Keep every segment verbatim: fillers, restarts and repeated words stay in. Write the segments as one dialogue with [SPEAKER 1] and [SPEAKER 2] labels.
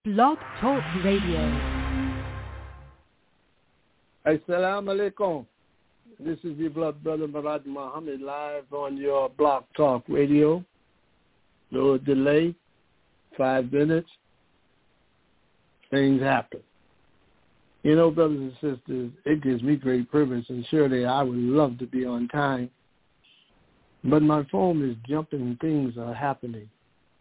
[SPEAKER 1] Blog Talk Radio.
[SPEAKER 2] Assalamu alaikum. This is your blood brother Murad Muhammad live on your Blog Talk Radio. No delay, five minutes. Things happen. You know, brothers and sisters, it gives me great privilege, and surely I would love to be on time. But my phone is jumping, things are happening.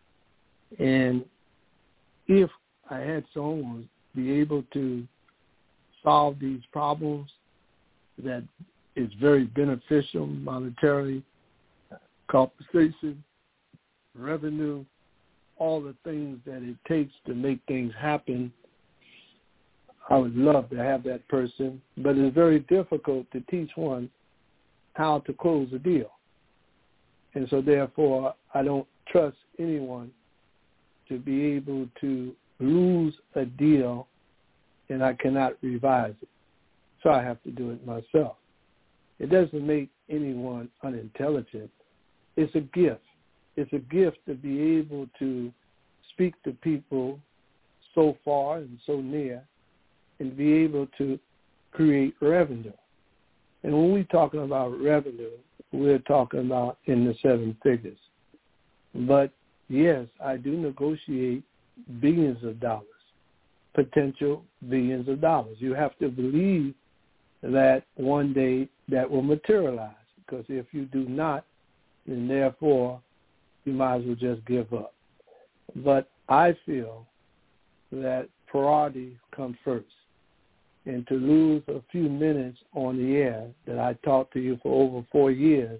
[SPEAKER 2] And if I had someone be able to solve these problems that is very beneficial monetarily, compensation, revenue, all the things that it takes to make things happen, I would love to have that person. But it's very difficult to teach one how to close a deal. And so therefore, I don't trust anyone to be able to lose a deal and I cannot revise it. So I have to do it myself. It doesn't make anyone unintelligent. It's a gift. It's a gift to be able to speak to people so far and so near and be able to create revenue. And when we're talking about revenue, we're talking about in the seven figures. But yes, I do negotiate billions of dollars, potential billions of dollars. You have to believe that one day that will materialize, because if you do not, then therefore you might as well just give up. But I feel that priority comes first. And to lose a few minutes on the air that I talked to you for over four years,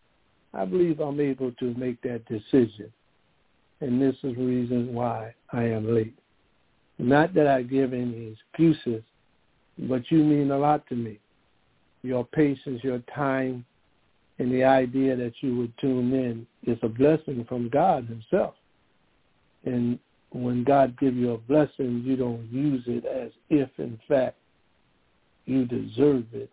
[SPEAKER 2] I believe I'm able to make that decision. And this is the reason why I am late. Not that I give any excuses, but you mean a lot to me. Your patience, your time, and the idea that you would tune in is a blessing from God himself. And when God gives you a blessing, you don't use it as if, in fact, you deserve it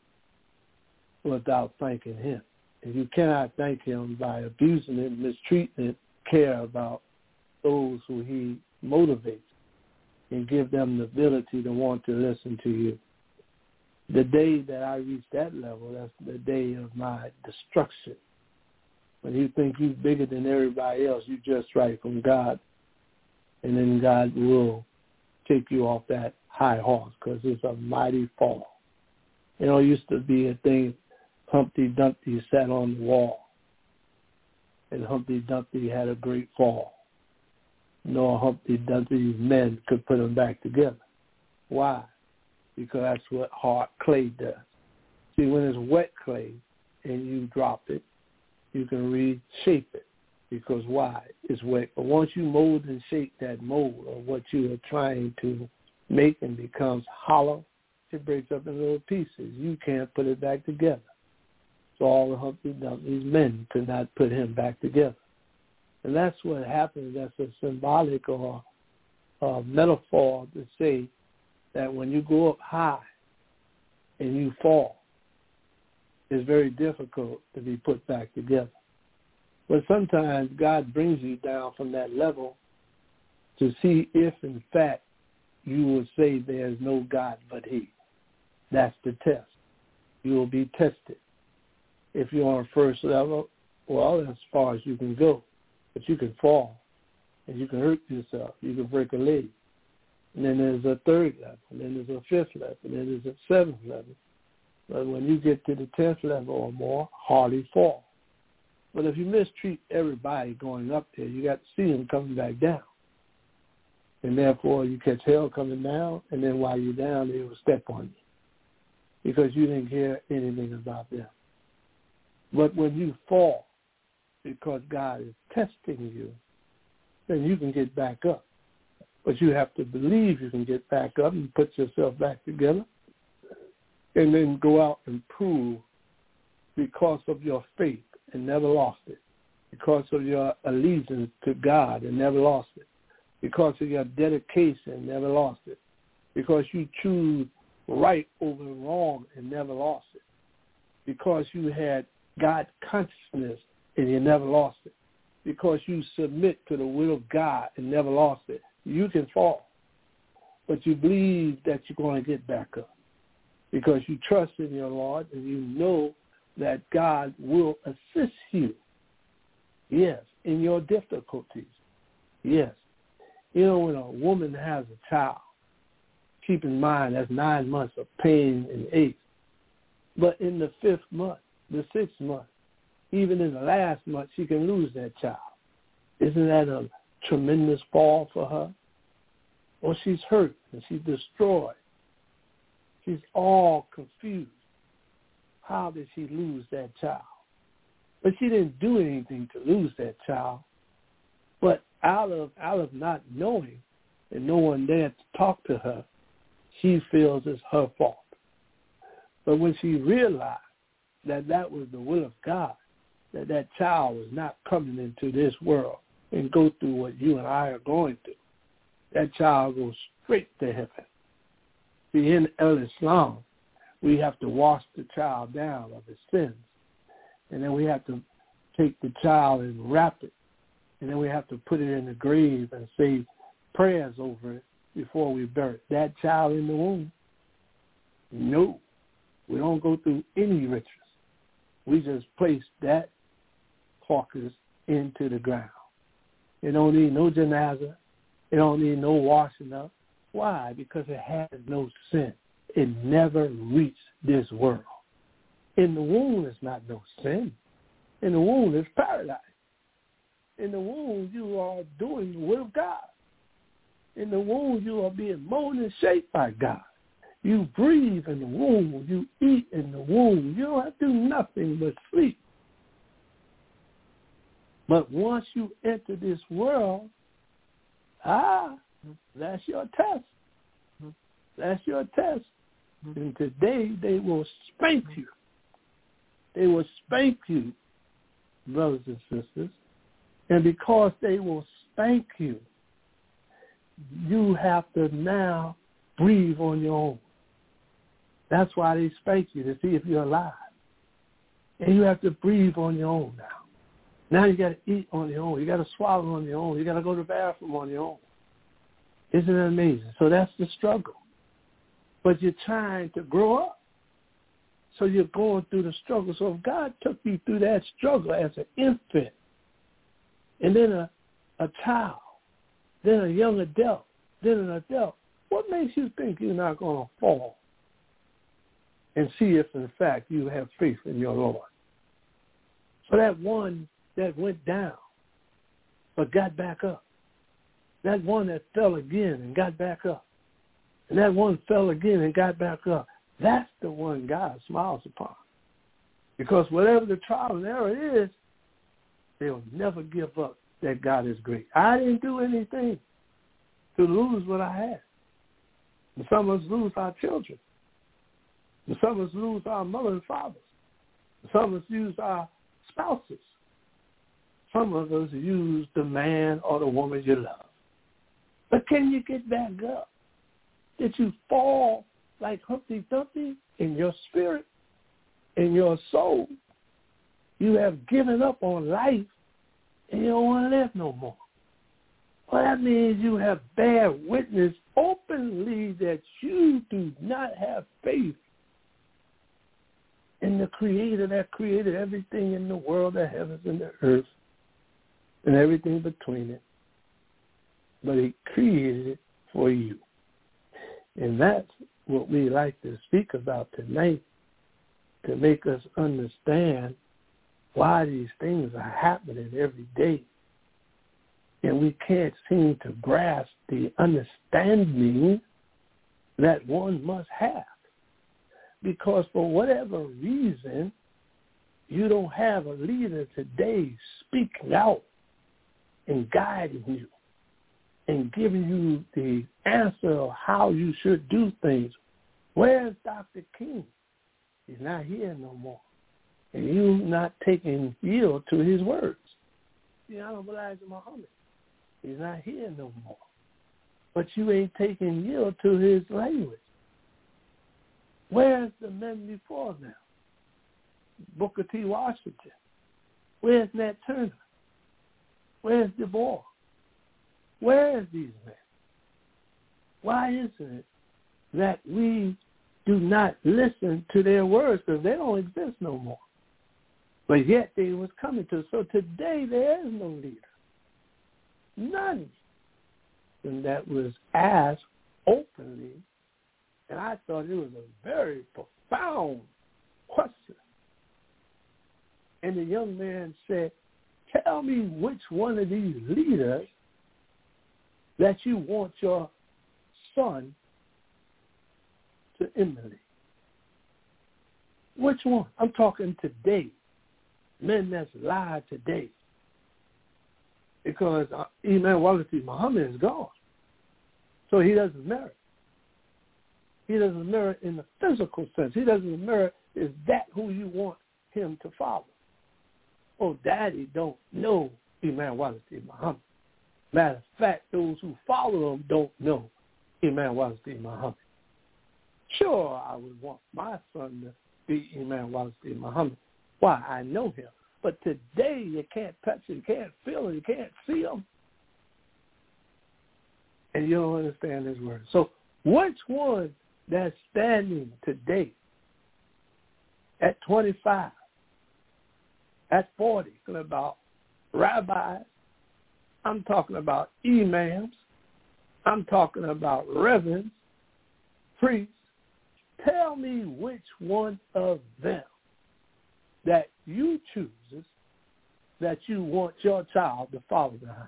[SPEAKER 2] without thanking him. And you cannot thank him by abusing it, mistreating it, care about those who he motivates and give them the ability to want to listen to you. The day that I reach that level, that's the day of my destruction. When you think you're bigger than everybody else, you just right from God, and then God will take you off that high horse, because it's a mighty fall. You know, it used to be a thing, Humpty Dumpty sat on the wall, and Humpty Dumpty had a great fall. No Humpty Dumpty's men could put him back together. Why? Because that's what hard clay does. See, when it's wet clay and you drop it, you can reshape it. Because why? It's wet. But once you mold and shape that mold of what you are trying to make and becomes hollow, it breaks up in little pieces. You can't put it back together. So all the Humpty Dumpty's men could not put him back together. And that's what happens. That's a symbolic or a metaphor to say that when you go up high and you fall, it's very difficult to be put back together. But sometimes God brings you down from that level to see if, in fact, you will say there's no God but he. That's the test. You will be tested. If you're on first level, well, that's as far as you can go. But you can fall, and you can hurt yourself. You can break a leg. And then there's a third level, and then there's a fifth level, and then there's a seventh level. But when you get to the tenth level or more, hardly fall. But if you mistreat everybody going up there, you got to see them coming back down. And therefore, you catch hell coming down, and then while you're down, they will step on you because you didn't care anything about them. But when you fall, because God is testing you, then you can get back up. But you have to believe you can get back up and put yourself back together and then go out and prove because of your faith and never lost it, because of your allegiance to God and never lost it, because of your dedication, never lost it, because you choose right over wrong and never lost it, because you had God consciousness and you never lost it, because you submit to the will of God and never lost it. You can fall, but you believe that you're going to get back up because you trust in your Lord and you know that God will assist you. Yes, in your difficulties. Yes. You know, when a woman has a child, keep in mind that's nine months of pain and ache. But in the fifth month, the sixth month, even in the last month, she can lose that child. Isn't that a tremendous fall for her? Or she's hurt and she's destroyed. She's all confused. How did she lose that child? But she didn't do anything to lose that child. But out of out of not knowing and no one there to talk to her, she feels it's her fault. But when she realized that that was the will of God, that that child was not coming into this world and go through what you and I are going through, that child goes straight to heaven. See, in Islam, we have to wash the child down of his sins. And then we have to take the child and wrap it. And then we have to put it in the grave and say prayers over it before we bury it. That child in the womb, no. We don't go through any rituals. We just place that carcass into the ground. It don't need no janazah. It don't need no washing up. Why? Because it has no sin. It never reached this world. In the womb is not no sin. In the womb is paradise. In the womb you are doing the will of God. In the womb you are being molded and shaped by God. You breathe in the womb. You eat in the womb. You don't have to do nothing but sleep. But once you enter this world, ah, that's your test. That's your test. And today they will spank you. They will spank you, brothers and sisters. And because they will spank you, you have to now breathe on your own. That's why they spank you, to see if you're alive. And you have to breathe on your own now. Now you got to eat on your own. You got to swallow on your own. You got to go to the bathroom on your own. Isn't it amazing? So that's the struggle. But you're trying to grow up. So you're going through the struggle. So if God took you through that struggle as an infant, and then a, a child, then a young adult, then an adult, what makes you think you're not going to fall and see if, in fact, you have faith in your Lord? So that one that went down but got back up, that one that fell again and got back up, and that one fell again and got back up, that's the one God smiles upon. Because whatever the trial and error is, they'll never give up that God is great. I didn't do anything to lose what I had. And some of us lose our children. And some of us lose our mother and fathers. And some of us use our spouses. Some of us use the man or the woman you love. But can you get back up? Did you fall like Humpty Dumpty in your spirit, in your soul? You have given up on life and you don't want to live no more. Well, that means you have bear witness openly that you do not have faith in the Creator that created everything in the world, the heavens and the earth, and everything between it. But He created it for you. And that's what we like to speak about tonight, to make us understand why these things are happening every day. And we can't seem to grasp the understanding that one must have. Because for whatever reason, you don't have a leader today speaking out and guiding you and giving you the answer of how you should do things. Where's Doctor King? He's not here no more. And you not taking yield to his words. The Honorable Elijah Muhammad, he's not here no more. But you ain't taking yield to his language. Where's the men before now? Booker T. Washington. Where's Nat Turner? Where's Du Bois? Where is these men? Why isn't it that we do not listen to their words because they don't exist no more? But yet they was coming to. So today there is no leader. None. And that was asked openly, and I thought it was a very profound question. And the young man said, tell me which one of these leaders that you want your son to emulate. Which one? I'm talking today. Men that's live today. Because uh, Imam Walidi Muhammad is gone. So he doesn't merit. He doesn't merit in the physical sense. He doesn't merit, is that who you want him to follow? Oh, daddy don't know Imam Walidi Muhammad. Matter of fact, those who follow him don't know Imam Walidi Muhammad. Sure, I would want my son to be Imam Walidi Muhammad. Why? I know him. But today you can't touch him, you can't feel him, you can't see him. And you don't understand his word. So which one that's standing today at twenty-five, at forty, talking about rabbis, I'm talking about imams, I'm talking about reverends, priests. Tell me which one of them that you chooses that you want your child to follow behind.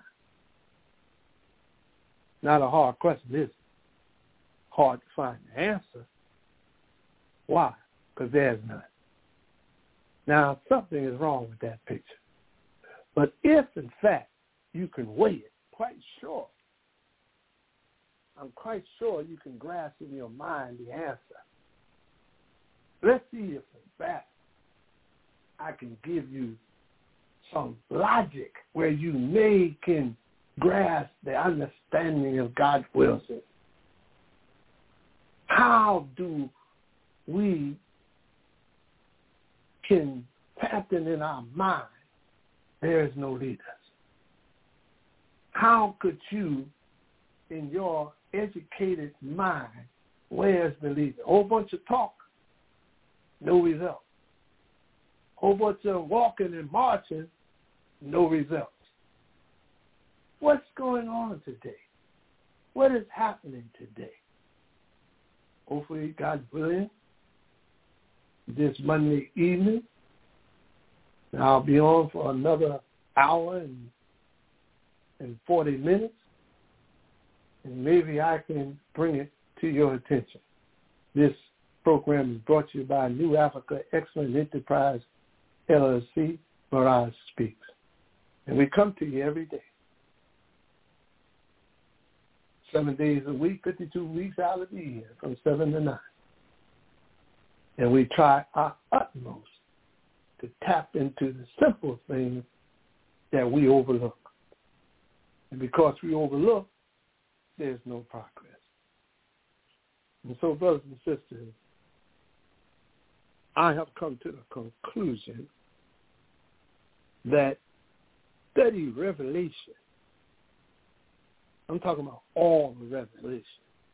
[SPEAKER 2] Not a hard question, is it? Hard to find the answer. Why? Because there's none. Now, something is wrong with that picture. But if, in fact, you can weigh it, quite sure, I'm quite sure you can grasp in your mind the answer. Let's see if, in fact, I can give you some logic where you may can grasp the understanding of God's will. How do we can happen in our mind there is no leaders? How could you, in your educated mind, where's the leader? A whole bunch of talk, no result. Whole bunch of walking and marching, no results. What's going on today? What is happening today? Hopefully, God willing, this Monday evening, I'll be on for another hour and, and forty minutes, and maybe I can bring it to your attention. This program is brought to you by New Africa Excellent Enterprise, L L C, Mirage Speaks. And we come to you every day. Seven days a week, fifty-two weeks out of the year, from seven to nine. And we try our utmost to tap into the simple things that we overlook. And because we overlook, there's no progress. And so, brothers and sisters, I have come to the conclusion that study revelation, I'm talking about all the revelation.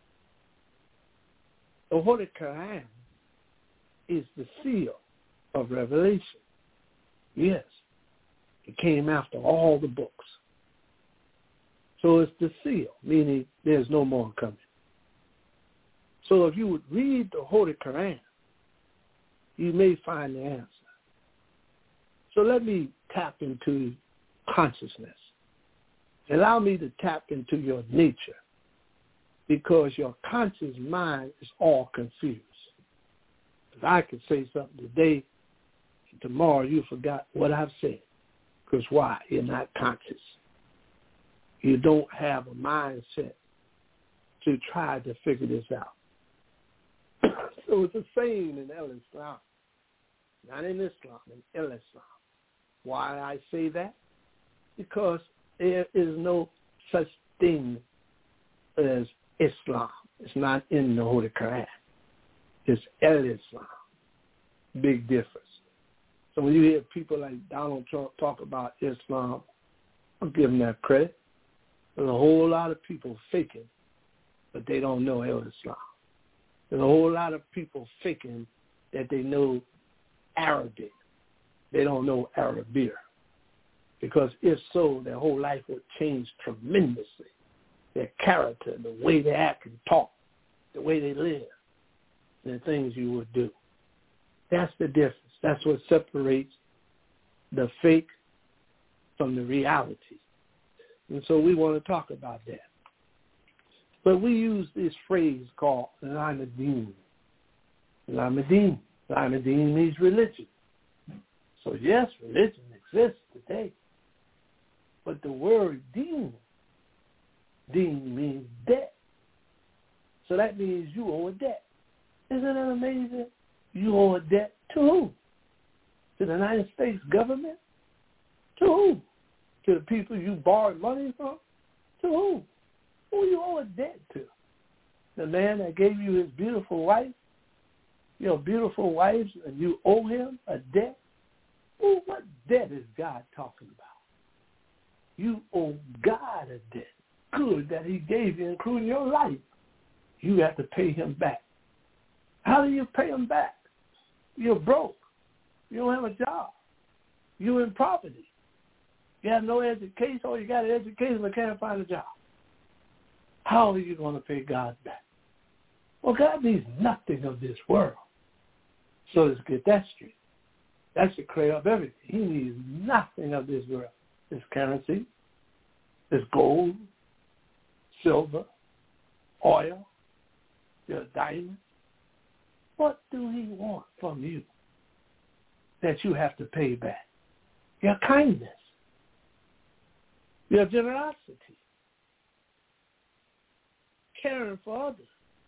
[SPEAKER 2] The Holy Quran is the seal of revelation. Yes, it came after all the books. So it's the seal, meaning there's no more coming. So if you would read the Holy Quran, you may find the answer. So let me tap into consciousness. Allow me to tap into your nature, because your conscious mind is all confused. I could say something today, and tomorrow you forgot what I've said. Because why? You're not conscious. You don't have a mindset to try to figure this out. So it's a saying in El Islam, not in Islam, in El Islam. Why I say that? Because there is no such thing as Islam. It's not in the Holy Quran. It's El Islam. Big difference. So when you hear people like Donald Trump talk about Islam, I'll give them that credit. There's a whole lot of people faking but they don't know Islam. There's a whole lot of people faking that they know Arabic. They don't know Arabic. Because if so, their whole life would change tremendously. Their character, the way they act and talk, the way they live, the things you would do. That's the difference. That's what separates the fake from the reality. And so we want to talk about that. But we use this phrase called Al-Madeen. Al-Madeen. Al-Madeen means religion. So yes, religion exists today. But the word deen, deen means debt. So that means you owe a debt. Isn't that amazing? You owe a debt to who? To the United States government? To who? To the people you borrowed money from? To who? Who you owe a debt to? The man that gave you his beautiful wife? Your beautiful wife, and you owe him a debt? Well, what debt is God talking about? You owe God a debt. Good that he gave you, including your life. You have to pay him back. How do you pay him back? You're broke. You don't have a job. You're in poverty. You have no education, or you got an education but can't find a job. How are you going to pay God back? Well, God needs nothing of this world. So let's get that straight. That should clear up everything. He needs nothing of this world. This currency, this gold, silver, oil, your diamonds. What do he want from you that you have to pay back? Your kindness, your generosity, caring for others,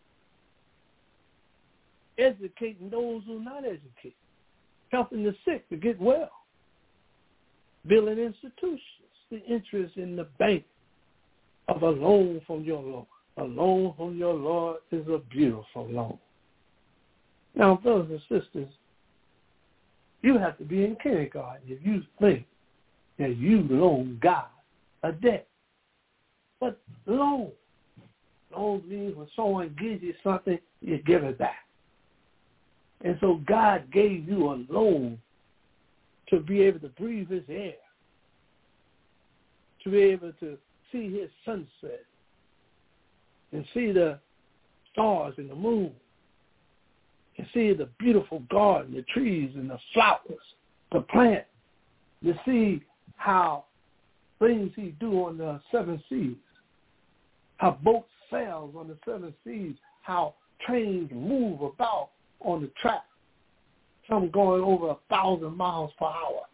[SPEAKER 2] educating those who are not educated, helping the sick to get well, building institutions, the interest in the bank of a loan from your Lord. A loan from your Lord is a beautiful loan. Now, brothers and sisters, you have to be in kindergarten if you think that you loan God a debt. But loan, loan means when someone gives you something, you give it back. And so God gave you a loan to be able to breathe his air, to be able to see his sunset and see the stars and the moon and see the beautiful garden, the trees and the flowers, the plants, to see how things he do on the seven seas, how boats sail on the seven seas, how trains move about on the track, some going over a thousand miles per hour.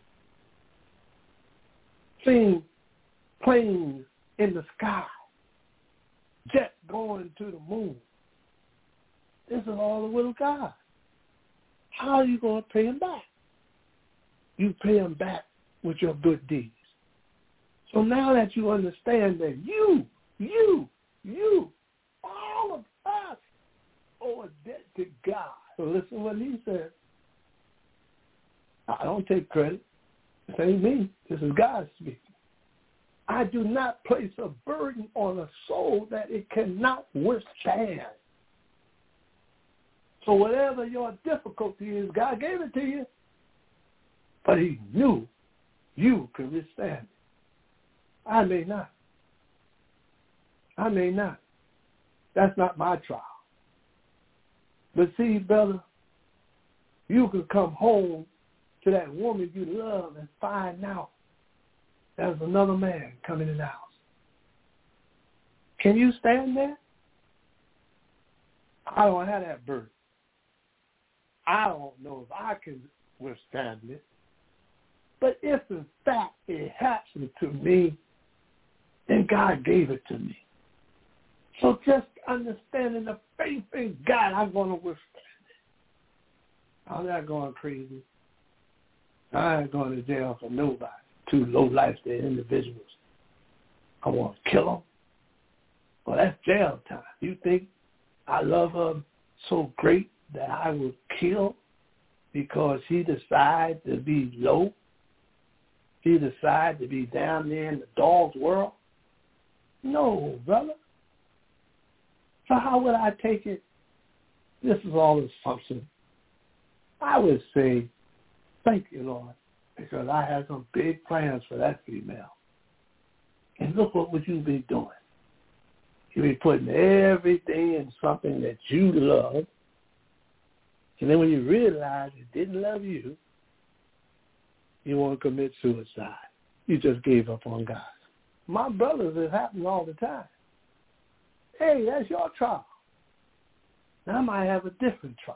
[SPEAKER 2] Seeing planes in the sky, jets going to the moon. This is all the will of God. How are you going to pay him back? You pay him back with your good deeds. So now that you understand that you, you, you, all of us owe a debt to God. So listen what he said. I don't take credit. This ain't me. This is God speaking. I do not place a burden on a soul that it cannot withstand. So whatever your difficulty is, God gave it to you, but he knew you could withstand it. I may not. I may not. That's not my trial. But see, brother, you could come home to that woman you love and find out there's another man coming in the house. Can you stand there? I don't have that burden. I don't know if I can withstand it. But if in fact it happened to me, then God gave it to me. So just understanding the faith in God, I'm going to withstand it. I'm not going crazy. I ain't going to jail for nobody. Two low-life individuals. I want to kill them. Well, that's jail time. You think I love her so great that I will kill because he decided to be low? He decided to be down there in the dog's world? No, brother. So how would I take it? This is all assumption. I would say, thank you, Lord, because I have some big plans for that female. And look what would you be doing. You'd be putting everything in something that you love. And then when you realize it didn't love you, you want to commit suicide. You just gave up on God. My brothers, it happens all the time. Hey, that's your trial. Now I might have a different trial.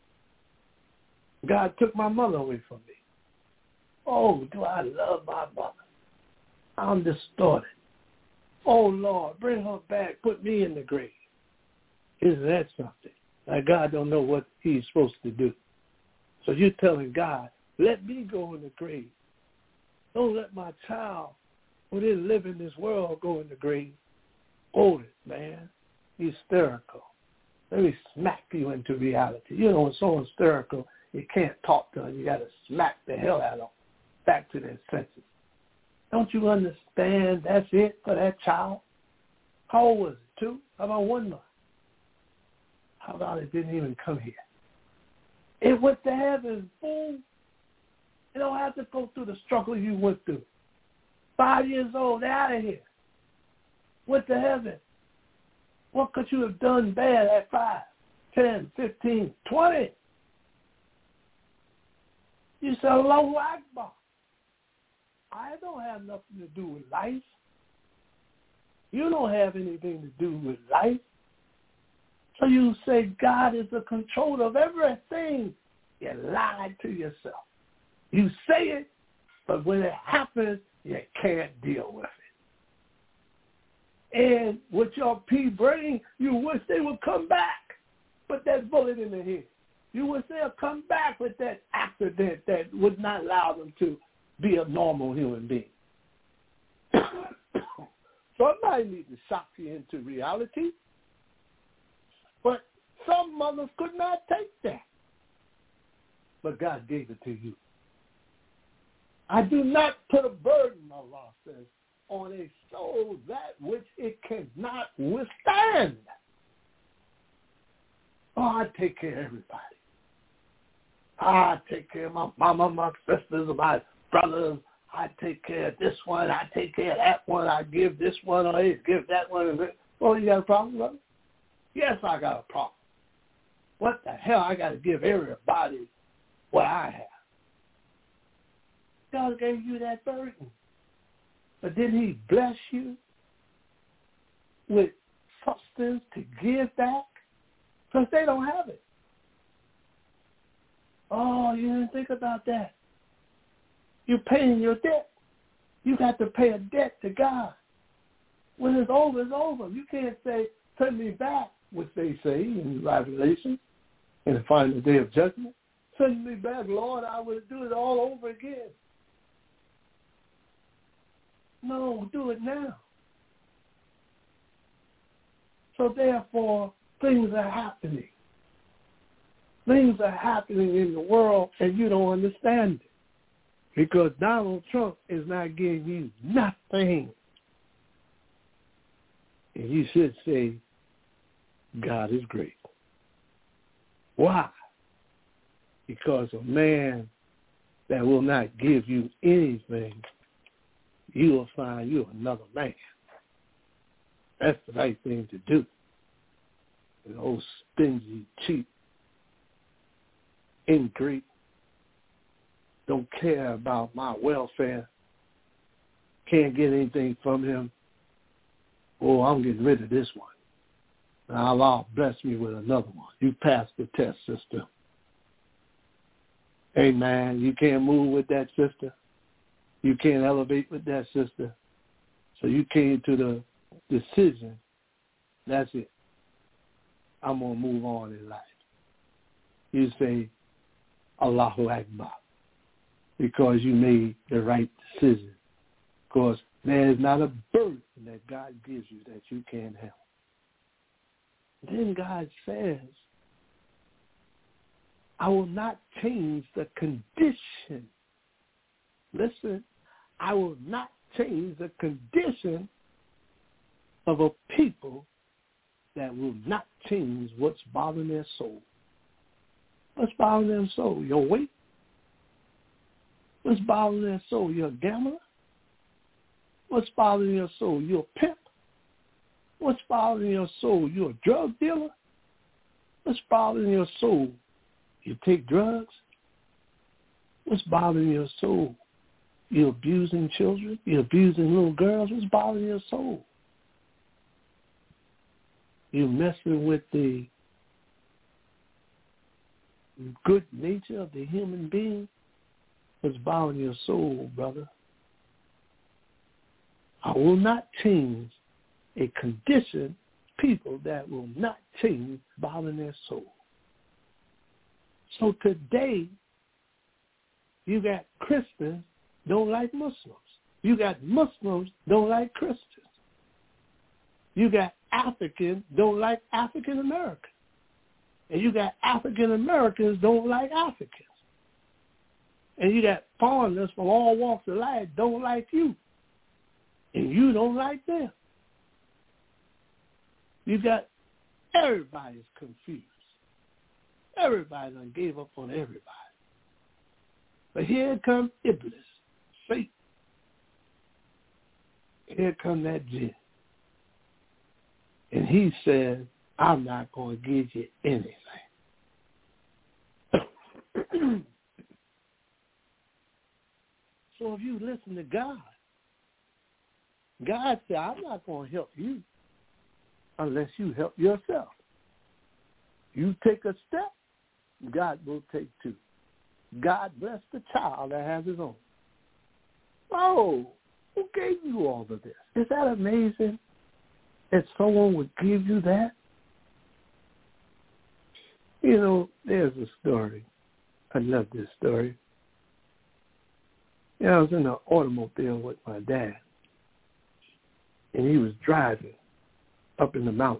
[SPEAKER 2] God took my mother away from me. Oh, do I love my mother? I'm distorted. Oh, Lord, bring her back. Put me in the grave. Isn't that something? Like God don't know what he's supposed to do. So you're telling God, let me go in the grave. Don't let my child who didn't live in this world go in the grave. Hold it, man. Hysterical. Let me smack you into reality. You know, when someone's hysterical, you can't talk to them. You got to smack the hell out of them back to their senses. Don't you understand that's it for that child? How old was it? Two? How about one month? How about it didn't even come here? It went to heaven, fool. You don't have to go through the struggle you went through. Five years old, they're out of here. Went to heaven. What could you have done bad at five, ten, fifteen, twenty? You said, Allahu Akbar. I don't have nothing to do with life. You don't have anything to do with life. So you say God is the controller of everything. You lied to yourself. You say it, but when it happens, you can't deal with it. And with your pea brain, you wish they would come back. Put that bullet in the head. You wish they'll come back with that accident that would not allow them to be a normal human being. Somebody needs to shock you into reality. But some mothers could not take that. But God gave it to you. I do not put a burden, Allah says, on a soul that which it cannot withstand. Oh, I take care of everybody. I take care of my mama, my sisters, my brothers. I take care of this one. I take care of that one. I give this one or I give that one. Oh, you got a problem, brother? Yes, I got a problem. What the hell? I got to give everybody what I have. God gave you that burden. But didn't he bless you with substance to give back? Because they don't have it. Oh, you didn't think about that. You're paying your debt. You got to pay a debt to God. When it's over, it's over. You can't say, send me back, which they say in Revelation, in the final day of judgment. Send me back, Lord, I will do it all over again. No, do it now. So therefore, things are happening. Things are happening in the world, and you don't understand it. Because Donald Trump is not giving you nothing. And you should say, God is great. Why? Because a man that will not give you anything, you will find you another man. That's the right thing to do. An old stingy, cheap, ingrate, don't care about my welfare, can't get anything from him. Oh, I'm getting rid of this one. Now Allah bless me with another one. You passed the test, sister. Hey, man, you can't move with that sister. You can't elevate with that sister. So you came to the decision, that's it. I'm going to move on in life. You say, Allahu Akbar, because you made the right decision. Because there is not a burden that God gives you that you can't help. Then God says, I will not change the condition. Listen, I will not change the condition of a people that will not change what's bothering their soul. What's bothering their soul? Your weight? What's bothering their soul? You're a gambler? What's bothering your soul? You're a pimp? What's bothering your soul? You're a drug dealer? What's bothering your soul? You take drugs? What's bothering your soul? You're abusing children? You're abusing little girls? What's bothering your soul? You're messing with the good nature of the human being? What's bothering your soul, brother? I will not change a condition, people that will not change bothering their soul. So today, you got Christians don't like Muslims. You got Muslims don't like Christians. You got Africans don't like African Americans. And you got African Americans don't like Africans. And you got foreigners from all walks of life don't like you. And you don't like them. You got everybody's confused. Everybody done gave up on everybody. But here comes Iblis, Satan. Here comes that jinn. And he says, I'm not going to give you anything. So if you listen to God, God said, I'm not going to help you unless you help yourself. You take a step, God will take two. God bless the child that has his own. Oh, who gave you all of this? Is that amazing that someone would give you that? You know, there's a story. I love this story. You know, I was in an automobile with my dad, and he was driving up in the mountains.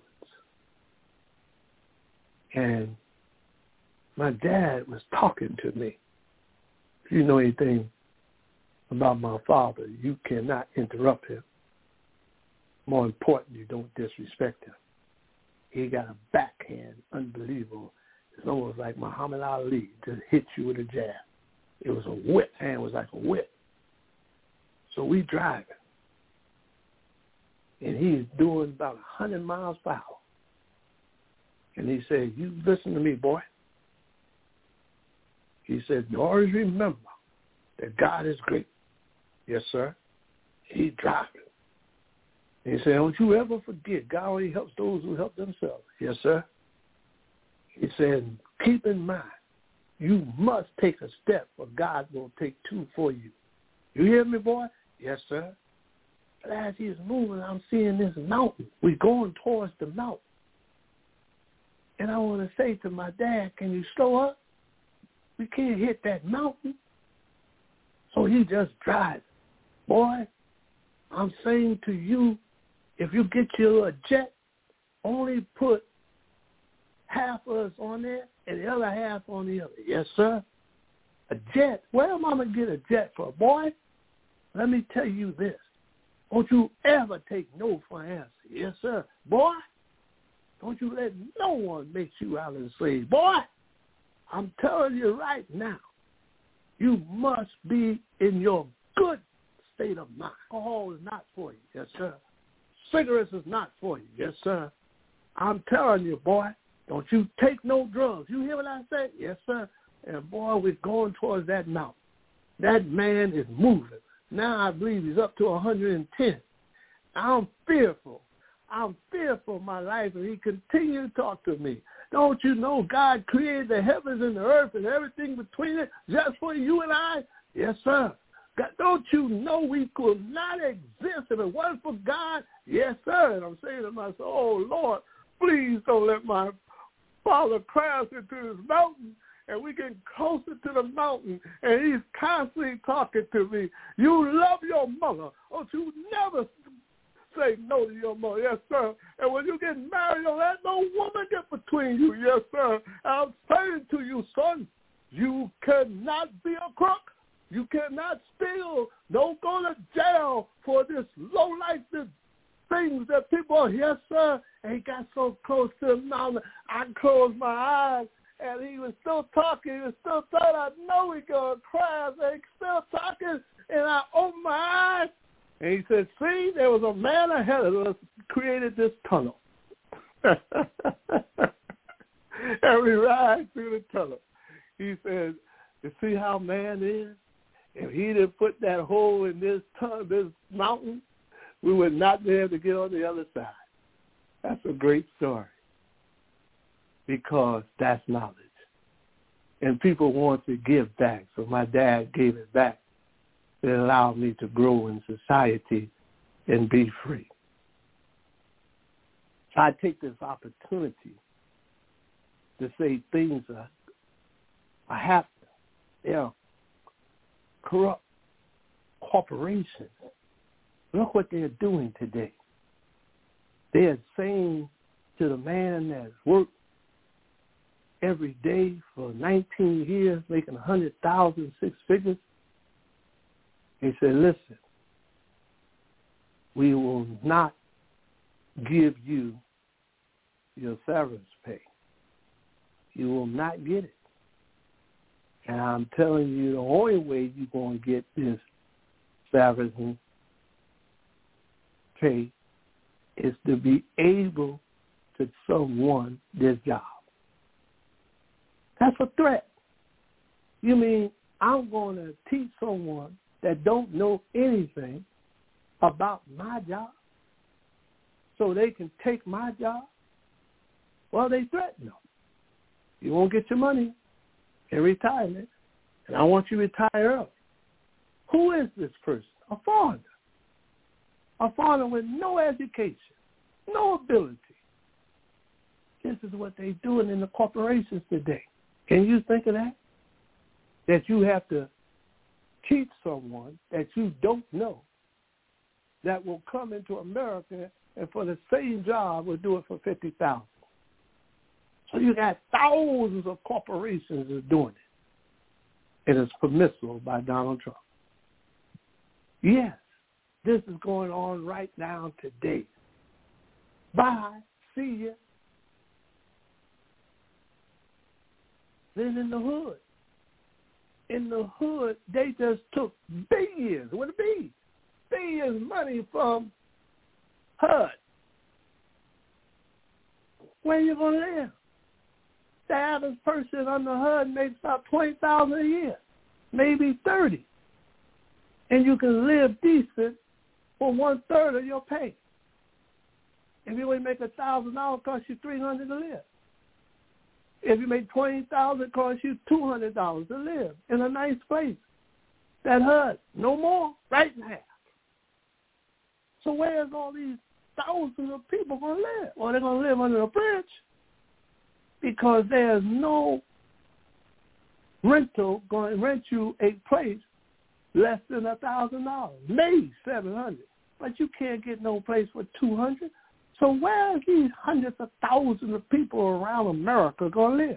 [SPEAKER 2] And my dad was talking to me. If you know anything about my father, you cannot interrupt him. More important, you don't disrespect him. He got a backhand, unbelievable. It's almost like Muhammad Ali just hit you with a jab. It was a whip. Hand was like a whip. So we driving. And he's doing about one hundred miles per hour. And he said, you listen to me, boy. He said, you always remember that God is great. Yes, sir. He's driving. And he said, don't you ever forget, God only helps those who help themselves. Yes, sir. He said, keep in mind, you must take a step or God will take two for you. You hear me, boy? Yes, sir. But as he's moving, I'm seeing this mountain. We're going towards the mountain. And I want to say to my dad, can you slow up? We can't hit that mountain. So he just drives. Boy, I'm saying to you, if you get your jet, only put half of us on there and the other half on the other. Yes, sir. A jet. Where am I going to get a jet for? Boy, let me tell you this. Don't you ever take no for an answer. Yes, sir. Boy, don't you let no one make you out of the slave. Boy, I'm telling you right now, you must be in your good state of mind. Alcohol is not for you. Yes, sir. Cigarettes is not for you. Yes, sir. I'm telling you, boy, don't you take no drugs. You hear what I say? Yes, sir. And, boy, we're going towards that mountain. That man is moving. Now I believe he's up to one hundred ten. I'm fearful. I'm fearful of my life, and he continued to talk to me. Don't you know God created the heavens and the earth and everything between it just for you and I? Yes, sir. God, don't you know we could not exist if it wasn't for God? Yes, sir. And I'm saying to myself, oh, Lord, please don't let my father crash into this mountain. And we get closer to the mountain, and he's constantly talking to me. You love your mother. Don't you never say no to your mother. Yes, sir. And when you get married, don't let no woman get between you. Yes, sir. I'm saying to you, son, you cannot be a crook. You cannot steal. Don't go to jail for this low life, this things that people, oh, yes, sir. And he got so close to the mountain, I closed my eyes, and he was still talking. He was still talking. I know he's going to cry. I said, he's still talking, and I opened my eyes. And he said, see, there was a man ahead of us who created this tunnel. And we ride through the tunnel. He said, you see how man is? If he didn't put that hole in this tunnel, this mountain, we would not be able to get on the other side. That's a great story because that's knowledge. And people want to give back, so my dad gave it back. It allowed me to grow in society and be free. So I take this opportunity to say things are, are happening. Yeah, corrupt corporations. Look what they're doing today. They're saying to the man that's worked every day for nineteen years, making one hundred thousand, six figures, he said, listen, we will not give you your severance pay. You will not get it. And I'm telling you, the only way you're going to get this severance pay is to be able to someone this job. That's a threat. You mean I'm going to teach someone that don't know anything about my job so they can take my job? Well, they threaten them. You won't get your money in retirement, and I want you to retire early. Who is this person? A foreigner. A foreigner with no education, no ability. This is what they're doing in the corporations today. Can you think of that? That you have to teach someone that you don't know that will come into America and for the same job will do it for fifty thousand dollars. So you got thousands of corporations that are doing it. It is permissible by Donald Trump. Yes, this is going on right now today. Bye. See ya. Then in the hood. In the hood, they just took billions, what it be? Billions money from H U D. Where you going to live? The average person on the H U D makes about twenty thousand dollars a year, maybe thirty. And you can live decent for one-third of your pay. If you only make one thousand dollars, it costs you three hundred dollars to live. If you make twenty thousand dollars, it costs you two hundred dollars to live in a nice place. That H U D, no more, right in half. So where's all these thousands of people going to live? Well, they're going to live under a bridge because there's no rental going to rent you a place less than one thousand dollars, maybe seven hundred dollars. But you can't get no place for two hundred dollars. So where are these hundreds of thousands of people around America going to live?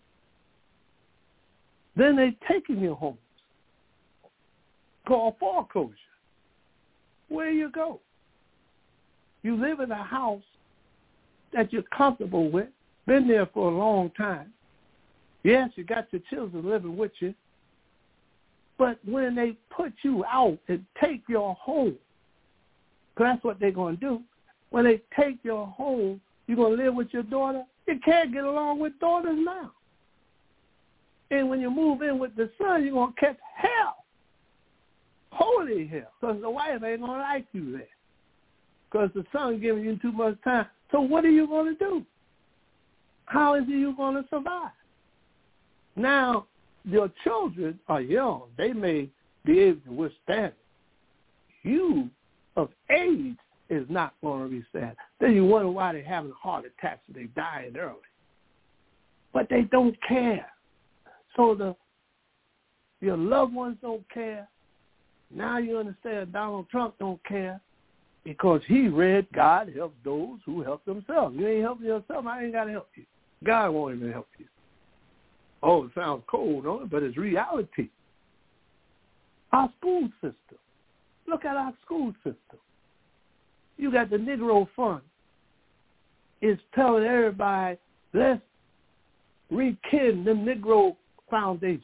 [SPEAKER 2] Then they're taking your homes. Called foreclosure. Where you go? You live in a house that you're comfortable with, been there for a long time. Yes, you got your children living with you. But when they put you out and take your home, because that's what they're going to do, when they take your home, you're going to live with your daughter? You can't get along with daughters now. And when you move in with the son, you're going to catch hell. Holy hell. Because the wife ain't going to like you there. Because the son giving you too much time. So what are you going to do? How is you going to survive? Now, your children are young. They may be able to withstand it. You, of age, is not going to withstand it. Then you wonder why they're having heart attacks and they're dying early. But they don't care. So the your loved ones don't care. Now you understand Donald Trump don't care because he read God helps those who help themselves. You ain't helping yourself, I ain't got to help you. God won't even help you. Oh, it sounds cold, don't it? But it's reality. Our school system. Look at our school system. You got the Negro Fund. It's telling everybody, let's rekindle the Negro Foundation.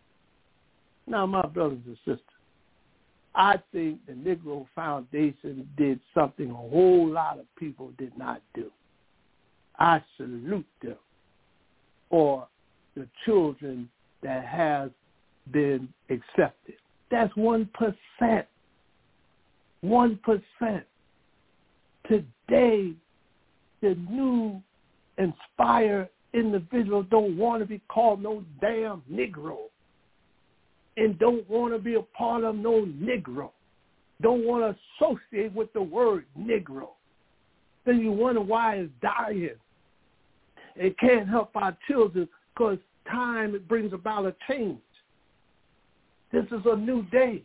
[SPEAKER 2] Now, my brothers and sisters, I think the Negro Foundation did something a whole lot of people did not do. I salute them for the children that have been accepted. That's one percent. One percent. Today, the new inspired individuals don't want to be called no damn Negro and don't want to be a part of no Negro, don't want to associate with the word Negro. Then you wonder why it's dying. It can't help our children because time it brings about a change. This is a new day.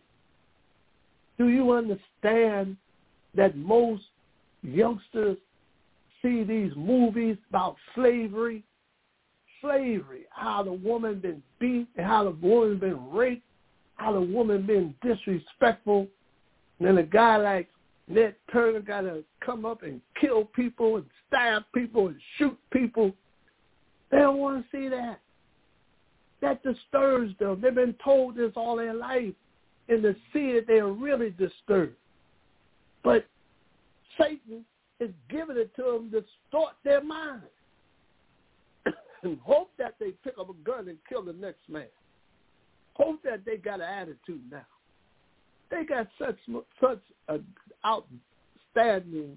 [SPEAKER 2] Do you understand that most youngsters see these movies about slavery? Slavery, how the woman been beat, and how the woman been raped, how the woman been disrespectful. And then a guy like Ned Turner got to come up and kill people and stab people and shoot people. They don't want to see that. That disturbs them. They've been told this all their life. And to see it, they are really disturbed. But Satan is giving it to them to distort their mind and hope that they pick up a gun and kill the next man. Hope that they got an attitude now. They got such such an outstanding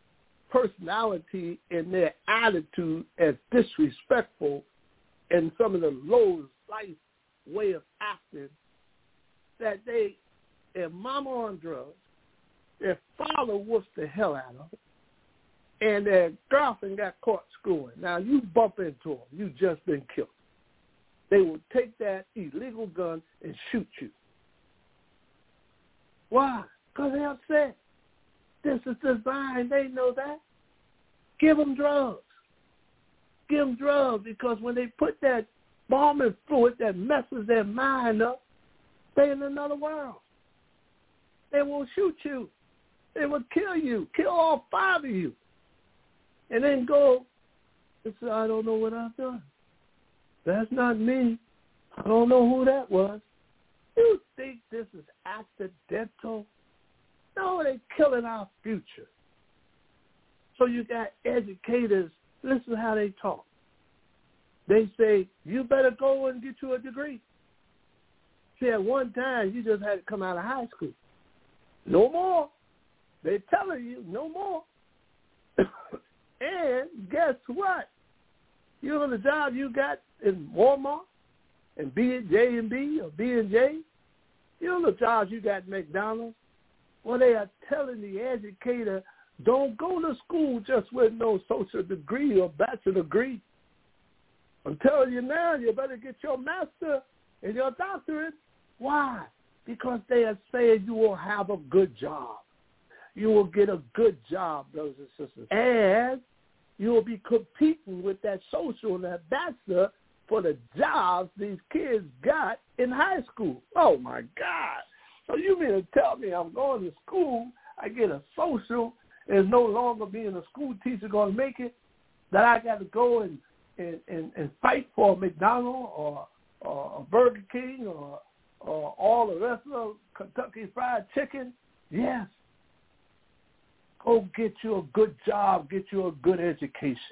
[SPEAKER 2] personality in their attitude as disrespectful and some of the lowest life way of acting that they, their mama on drugs, their father whooped the hell out of them, and their girlfriend got caught screwing. Now, you bump into them. You just been killed. They will take that illegal gun and shoot you. Why? Because they're upset. This is design. They know that. Give them drugs. Give them drugs because when they put that bombing fluid that messes their mind up, they're in another world. They will shoot you. They will kill you, kill all five of you. And then go and say, I don't know what I've done. That's not me. I don't know who that was. You think this is accidental? No, they're killing our future. So you got educators, listen to how they talk. They say, you better go and get you a degree. See, at one time, you just had to come out of high school. No more. They're telling you, no more. And guess what? You know the job you got in Walmart and B and J and B or B and J? You know the jobs you got in McDonald's? Well, they are telling the educator, don't go to school just with no social degree or bachelor degree. I'm telling you now, you better get your master and your doctorate. Why? Because they are saying you will have a good job. You will get a good job, brothers and sisters. And you will be competing with that social and that bachelor for the jobs these kids got in high school. Oh, my God. So you mean to tell me I'm going to school, I get a social, and no longer being a school teacher going to make it, that I got to go and, and, and, and fight for a McDonald's or, or a Burger King or, or all the rest of Kentucky Fried Chicken? Yes. Go get you a good job, get you a good education.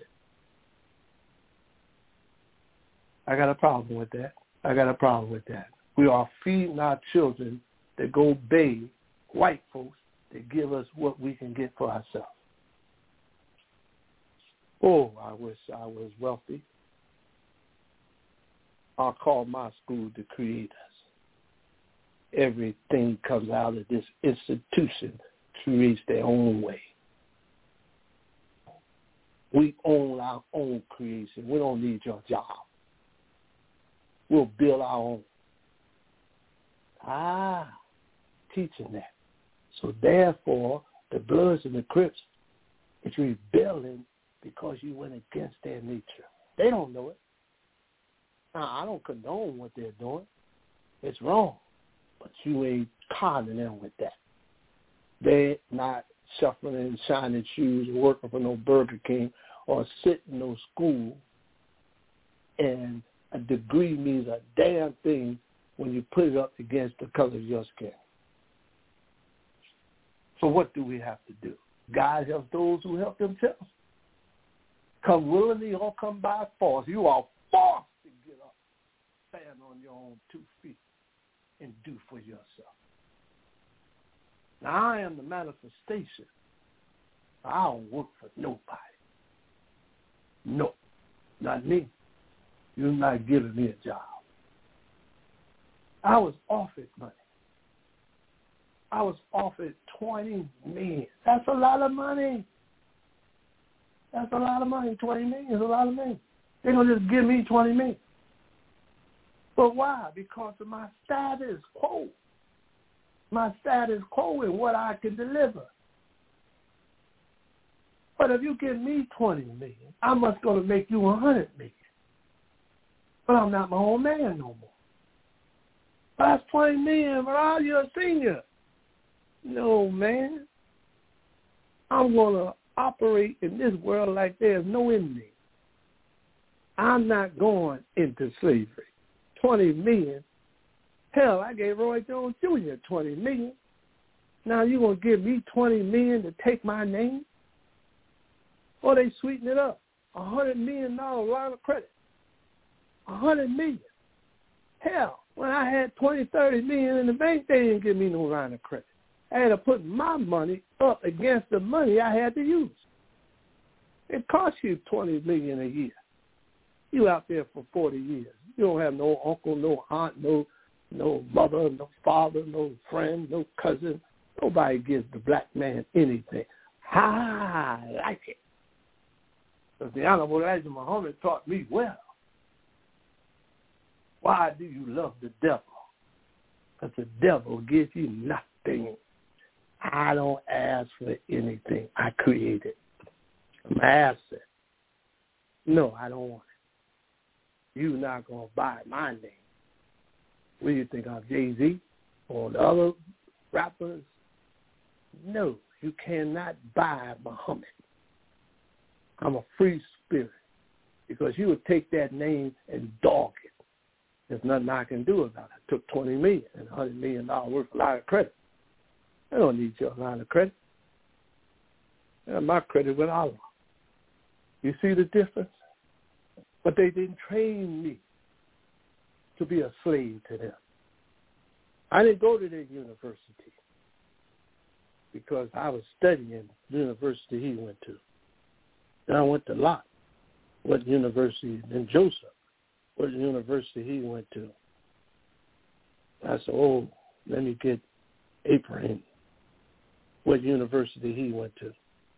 [SPEAKER 2] I got a problem with that. I got a problem with that. We are feeding our children that go obey white folks that give us what we can get for ourselves. Oh, I wish I was wealthy. I'll call my school the creators. Everything comes out of this institution creates their own way. We own our own creation. We don't need your job. We'll build our own. Ah, teaching that. So therefore, the Bloods and the Crips is rebelling because you went against their nature. They don't know it. Now, I don't condone what they're doing. It's wrong. But you ain't conning them with that. They're not shuffling in shiny shoes, working for no Burger King, or sitting in no school. And a degree means a damn thing when you put it up against the color of your skin. So what do we have to do? God helps those who help themselves. Come willingly or come by force. You are forced to get up, stand on your own two feet, and do for yourself. Now, I am the manifestation. I don't work for nobody. No, not me. You're not giving me a job. I was offered money. I was offered twenty million dollars. That's a lot of money. That's a lot of money. twenty million dollars is a lot of money. They're going to just give me twenty million dollars. But why? Because of my status quo. My status quo and what I can deliver. But if you give me twenty million dollars, I'm just going to make you one hundred million dollars. But I'm not my own man no more. That's twenty million dollars, but you're a senior. No, man. I'm going to operate in this world like there's no ending. I'm not going into slavery. twenty million dollars. Hell, I gave Roy Jones Junior twenty million dollars. Now you're going to give me twenty million dollars to take my name? Or they sweeten it up. A one hundred million dollars line of credit. a hundred million dollars. Hell, when I had twenty, thirty million dollars in the bank, they didn't give me no line of credit. I had to put my money up against the money I had to use. It costs you twenty million dollars a year. You out there for forty years. You don't have no uncle, no aunt, no no mother, no father, no friend, no cousin. Nobody gives the black man anything. I like it. Because the Honorable Elijah Muhammad taught me well. Why do you love the devil? Because the devil gives you nothing. I don't ask for anything. I create it. I'm an asset. No, I don't want it. You're not going to buy my name. What do you think of Jay-Z or the other rappers? No, you cannot buy Muhammad. I'm a free spirit because you would take that name and dog it. There's nothing I can do about it. I took twenty million dollars and one hundred million dollars worth of line of credit. I don't need your line of credit. I my credit with Allah. You see the difference? But they didn't train me to be a slave to them. I didn't go to their university because I was studying the university he went to. Then I went to Lot. What university? Then Joseph. What university he went to? I said, oh, let me get Abraham. What university he went to?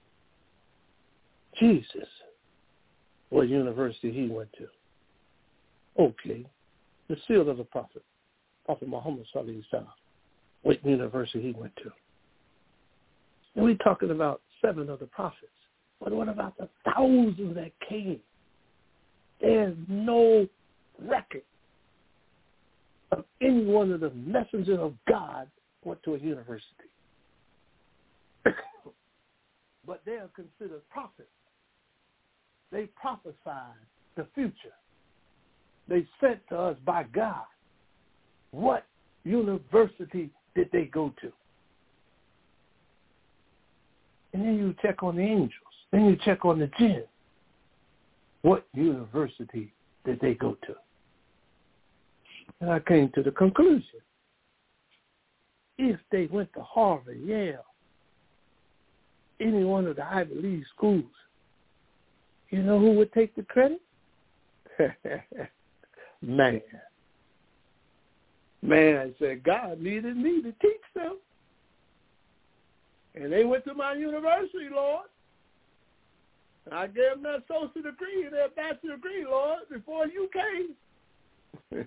[SPEAKER 2] Jesus. What university he went to? Okay. The seal of the prophet, Prophet Muhammad sallallahu alaihi wasallam. What university he went to? And we're talking about seven of the prophets. But what about the thousands that came? There's no record of any one of the messengers of God went to a university. But they are considered prophets. They prophesied the future. They sent to us by God. What university did they go to? And then you check on the angels. Then you check on the jinn. What university did they go to? And I came to the conclusion. If they went to Harvard, Yale, any one of the Ivy League schools, you know who would take the credit? Man. Man said, God needed me to teach them. And they went to my university, Lord. And I gave them that social degree and that bachelor degree, Lord, before you came.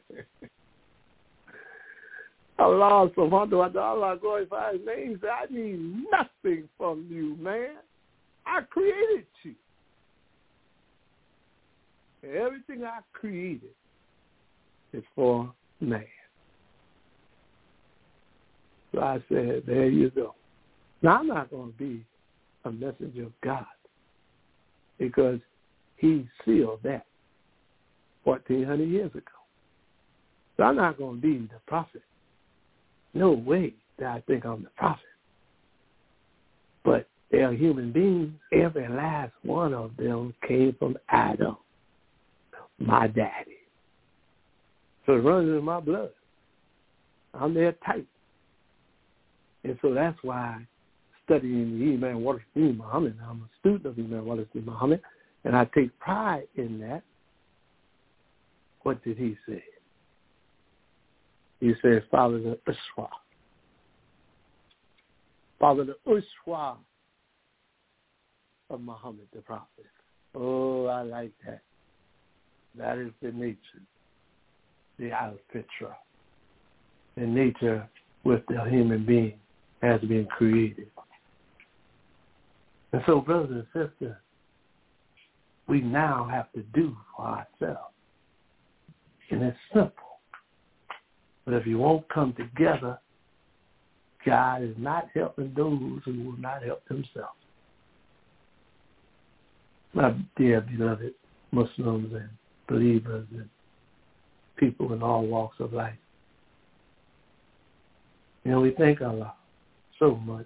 [SPEAKER 2] Allah subhanahu wa ta'ala glorify his name. Said, I need nothing from you, man. I created you. And everything I created is for man. So I said, there you go. Now, I'm not going to be a messenger of God, because he sealed that fourteen hundred years ago. So I'm not going to be the prophet. No way that I think I'm the prophet. But they are human beings. Every last one of them came from Adam, my daddy. So it runs in my blood. I'm their type. And so that's why studying the Imam Wallace-Din Muhammad, I'm a student of Imam Wallace-Din Muhammad, and I take pride in that. What did he say? He said, follow the Uswa. Follow the Uswa of Muhammad the Prophet. Oh, I like that. That is the nature, the al-fitra. The nature with the human being has been created. And so, brothers and sisters, we now have to do for ourselves. And it's simple. But if you won't come together, God is not helping those who will not help themselves. My dear beloved Muslims and believers and people in all walks of life, you know, we thank Allah so much.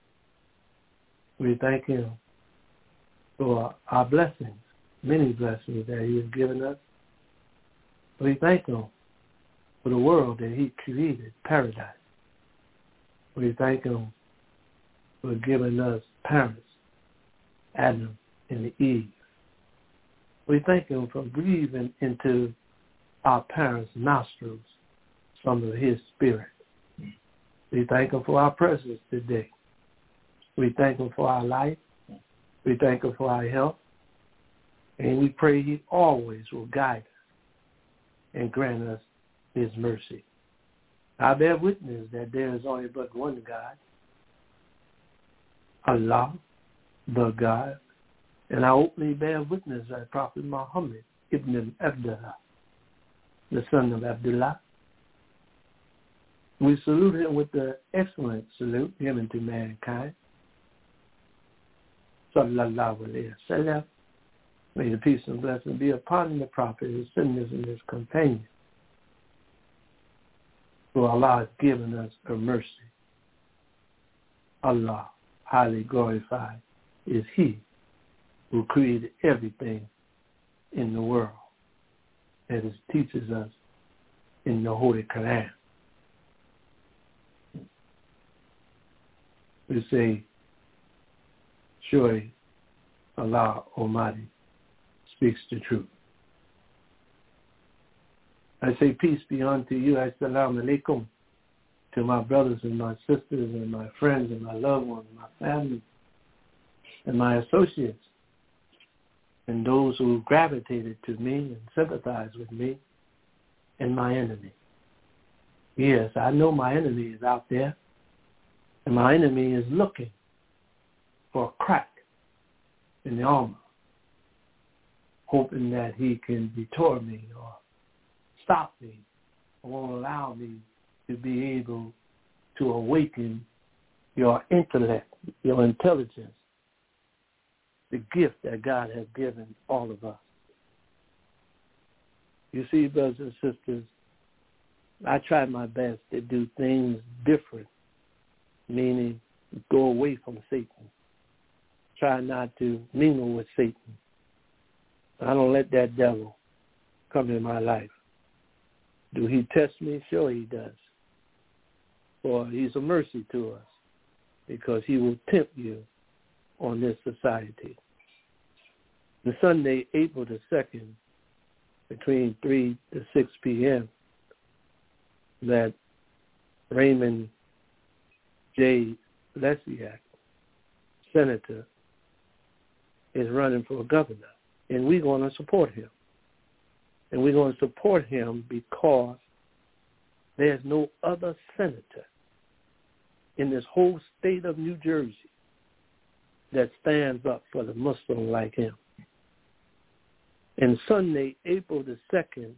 [SPEAKER 2] We thank him for our blessings, many blessings that he has given us. We thank him for the world that he created, paradise. We thank him for giving us parents, Adam and Eve. We thank him for breathing into our parents' nostrils some of his spirit. We thank him for our presence today. We thank him for our life. We thank him for our health. And we pray he always will guide us and grant us his mercy. I bear witness that there is only but one God, Allah, the God. And I openly bear witness that Prophet Muhammad ibn Abdullah, the son of Abdullah. We salute him with the excellent salute given to mankind. Sallallahu alayhi wa sallam. May the peace and blessing be upon the Prophet, his sinners, and his companions. For Allah has given us a mercy. Allah, highly glorified, is he who created everything in the world, as it teaches us in the Holy Quran. We say, surely Allah Almighty speaks the truth. I say peace be unto you. Assalamu alaikum to my brothers and my sisters and my friends and my loved ones, my family and my associates and those who gravitated to me and sympathized with me and my enemy. Yes, I know my enemy is out there, and my enemy is looking for a crack in the armor, hoping that he can detour me or stop me, or won't allow me to be able to awaken your intellect, your intelligence, the gift that God has given all of us. You see, brothers and sisters, I try my best to do things different, meaning go away from Satan. Try not to mingle with Satan. I don't let that devil come in my life. Do he test me? Sure he does. For he's a mercy to us, because he will tempt you on this society. The Sunday, April the second, between three to six p.m., that Raymond J. Lesiak, senator, is running for governor. And we're going to support him. And we're going to support him because there's no other senator in this whole state of New Jersey that stands up for the Muslim like him. And Sunday, April the second,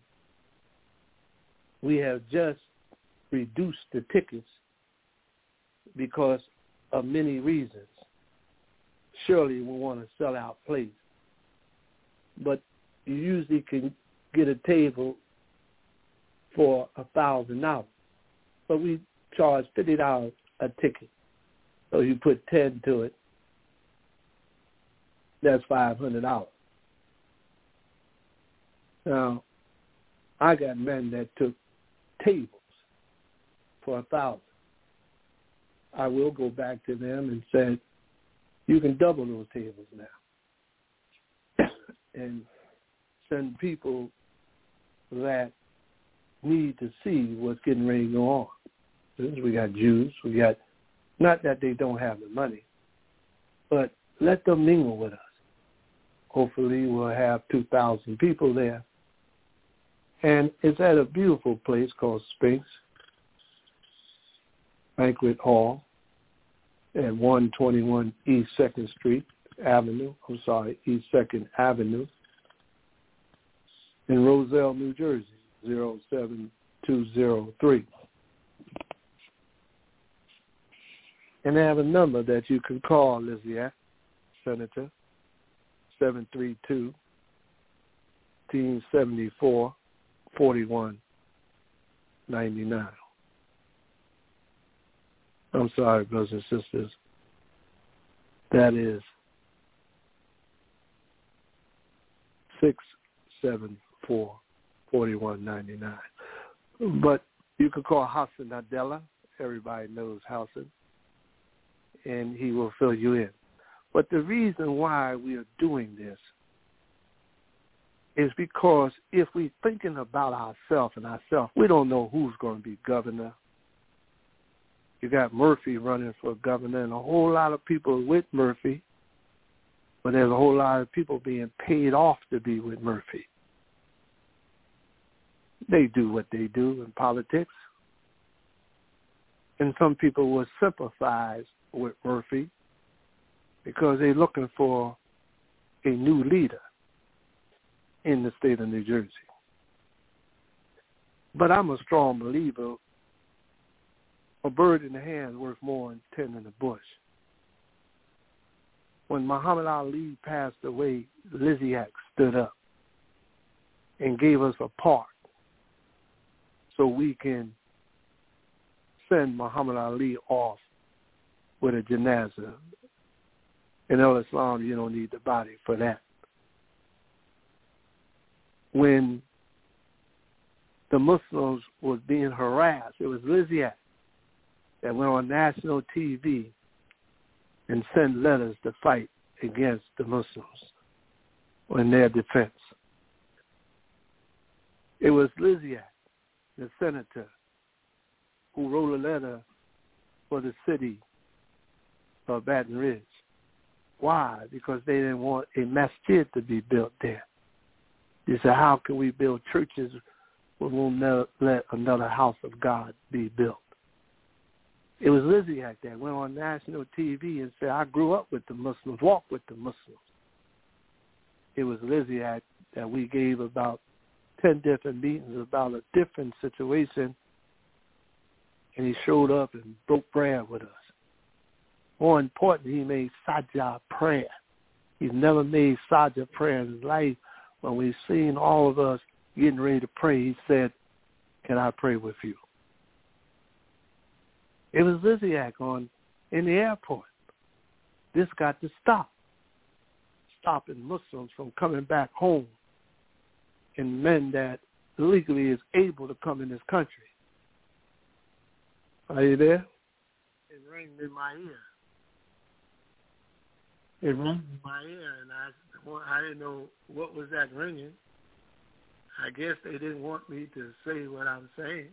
[SPEAKER 2] we have just reduced the tickets because of many reasons. surely will want a sell-out place. But you usually can get a table for a thousand dollars. But we charge fifty dollars a ticket. So you put ten to it, that's five hundred dollars. Now, I got men that took tables for a thousand. I will go back to them and say, you can double those tables now and send people that need to see what's getting ready to go on. We got Jews, we got, not that they don't have the money, but let them mingle with us. Hopefully we'll have two thousand people there. And it's at a beautiful place called Sphinx Banquet Hall at one twenty-one East second Street Avenue, I'm sorry, East second Avenue in Roselle, New Jersey, zero seven two zero three. And they have a number that you can call, Lizzie, at, Senator, seven three two, seven four, four one nine nine. I'm sorry, brothers and sisters. That is six seven four, four one nine nine. But you can call Hassan Nadella. Everybody knows Hassan. And he will fill you in. But the reason why we are doing this is because if we're thinking about ourselves and ourselves, we don't know who's going to be governor. You got Murphy running for governor and a whole lot of people with Murphy, but there's a whole lot of people being paid off to be with Murphy. They do what they do in politics. And some people will sympathize with Murphy because they're looking for a new leader in the state of New Jersey. But I'm a strong believer a bird in the hand is worth more than ten in the bush. When Muhammad Ali passed away, Lysiak stood up and gave us a park so we can send Muhammad Ali off with a janazah. In Islam, you don't need the body for that. When the Muslims was being harassed, it was Lysiak that went on national T V and sent letters to fight against the Muslims in their defense. It was Lysiak, the senator, who wrote a letter for the city of Baton Rouge. Why? Because they didn't want a masjid to be built there. They said, how can we build churches when we'll never let another house of God be built? It was Lysiak that went on national T V and said, I grew up with the Muslims, walked with the Muslims. It was Lysiak that we gave about ten different meetings about a different situation, and he showed up and broke bread with us. More important, he made sajda prayer. He's never made sajda prayer in his life. When we've seen all of us getting ready to pray, he said, can I pray with you? It was Lysiak on in the airport. This got to stop, stopping Muslims from coming back home and men that legally is able to come in this country. Are you there? It rang in my ear. It rang in my ear, and I, well, I didn't know what was that ringing. I guess they didn't want me to say what I'm saying.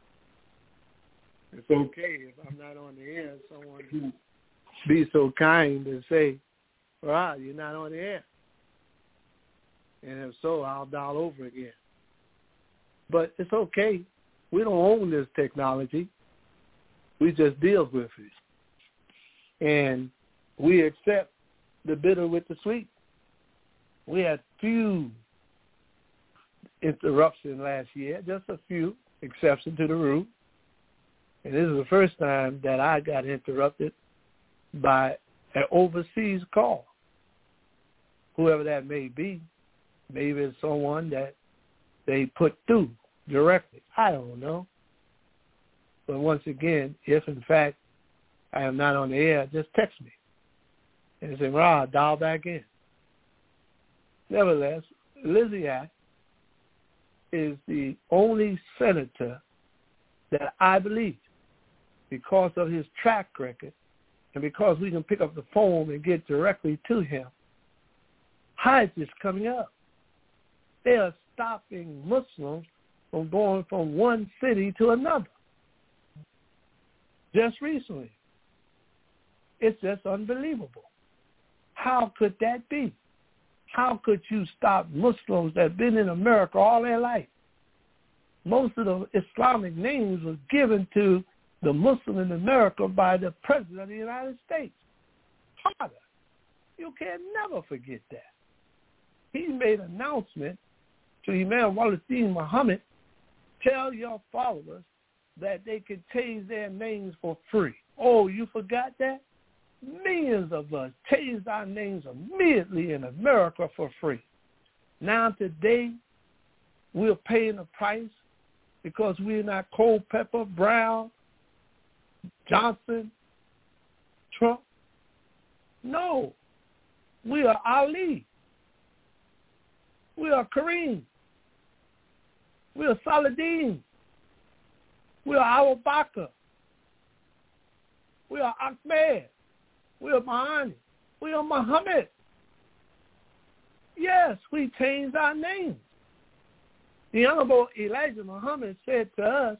[SPEAKER 2] It's okay if I'm not on the air, someone who be so kind and say, well, you're not on the air. And if so, I'll dial over again. But it's okay. We don't own this technology. We just deal with it. And we accept the bitter with the sweet. We had few interruptions last year, just a few, exception to the rule. And this is the first time that I got interrupted by an overseas call. Whoever that may be, maybe it's someone that they put through directly. I don't know. But once again, if in fact I am not on the air, just text me and say, "Rod, dial back in." Nevertheless, Lysiak is the only senator that I believe, because of his track record and because we can pick up the phone and get directly to him, Hajj is coming up. They are stopping Muslims from going from one city to another. Just recently. It's just unbelievable. How could that be? How could you stop Muslims that have been in America all their life? Most of the Islamic names was given to the Muslim in America by the President of the United States. Harder. You can never forget that. He made an announcement to Imam Waleed Muhammad, tell your followers that they could change their names for free. Oh, you forgot that? Millions of us changed our names immediately in America for free. Now today, we're paying the price because we're not Culpeper, Brown, Johnson, Trump. No, we are Ali. We are Kareem. We are Saladin. We are Abu Bakr. We are Ahmed. We are Mahani. We are Muhammad. Yes, we changed our names. The Honorable Elijah Muhammad said to us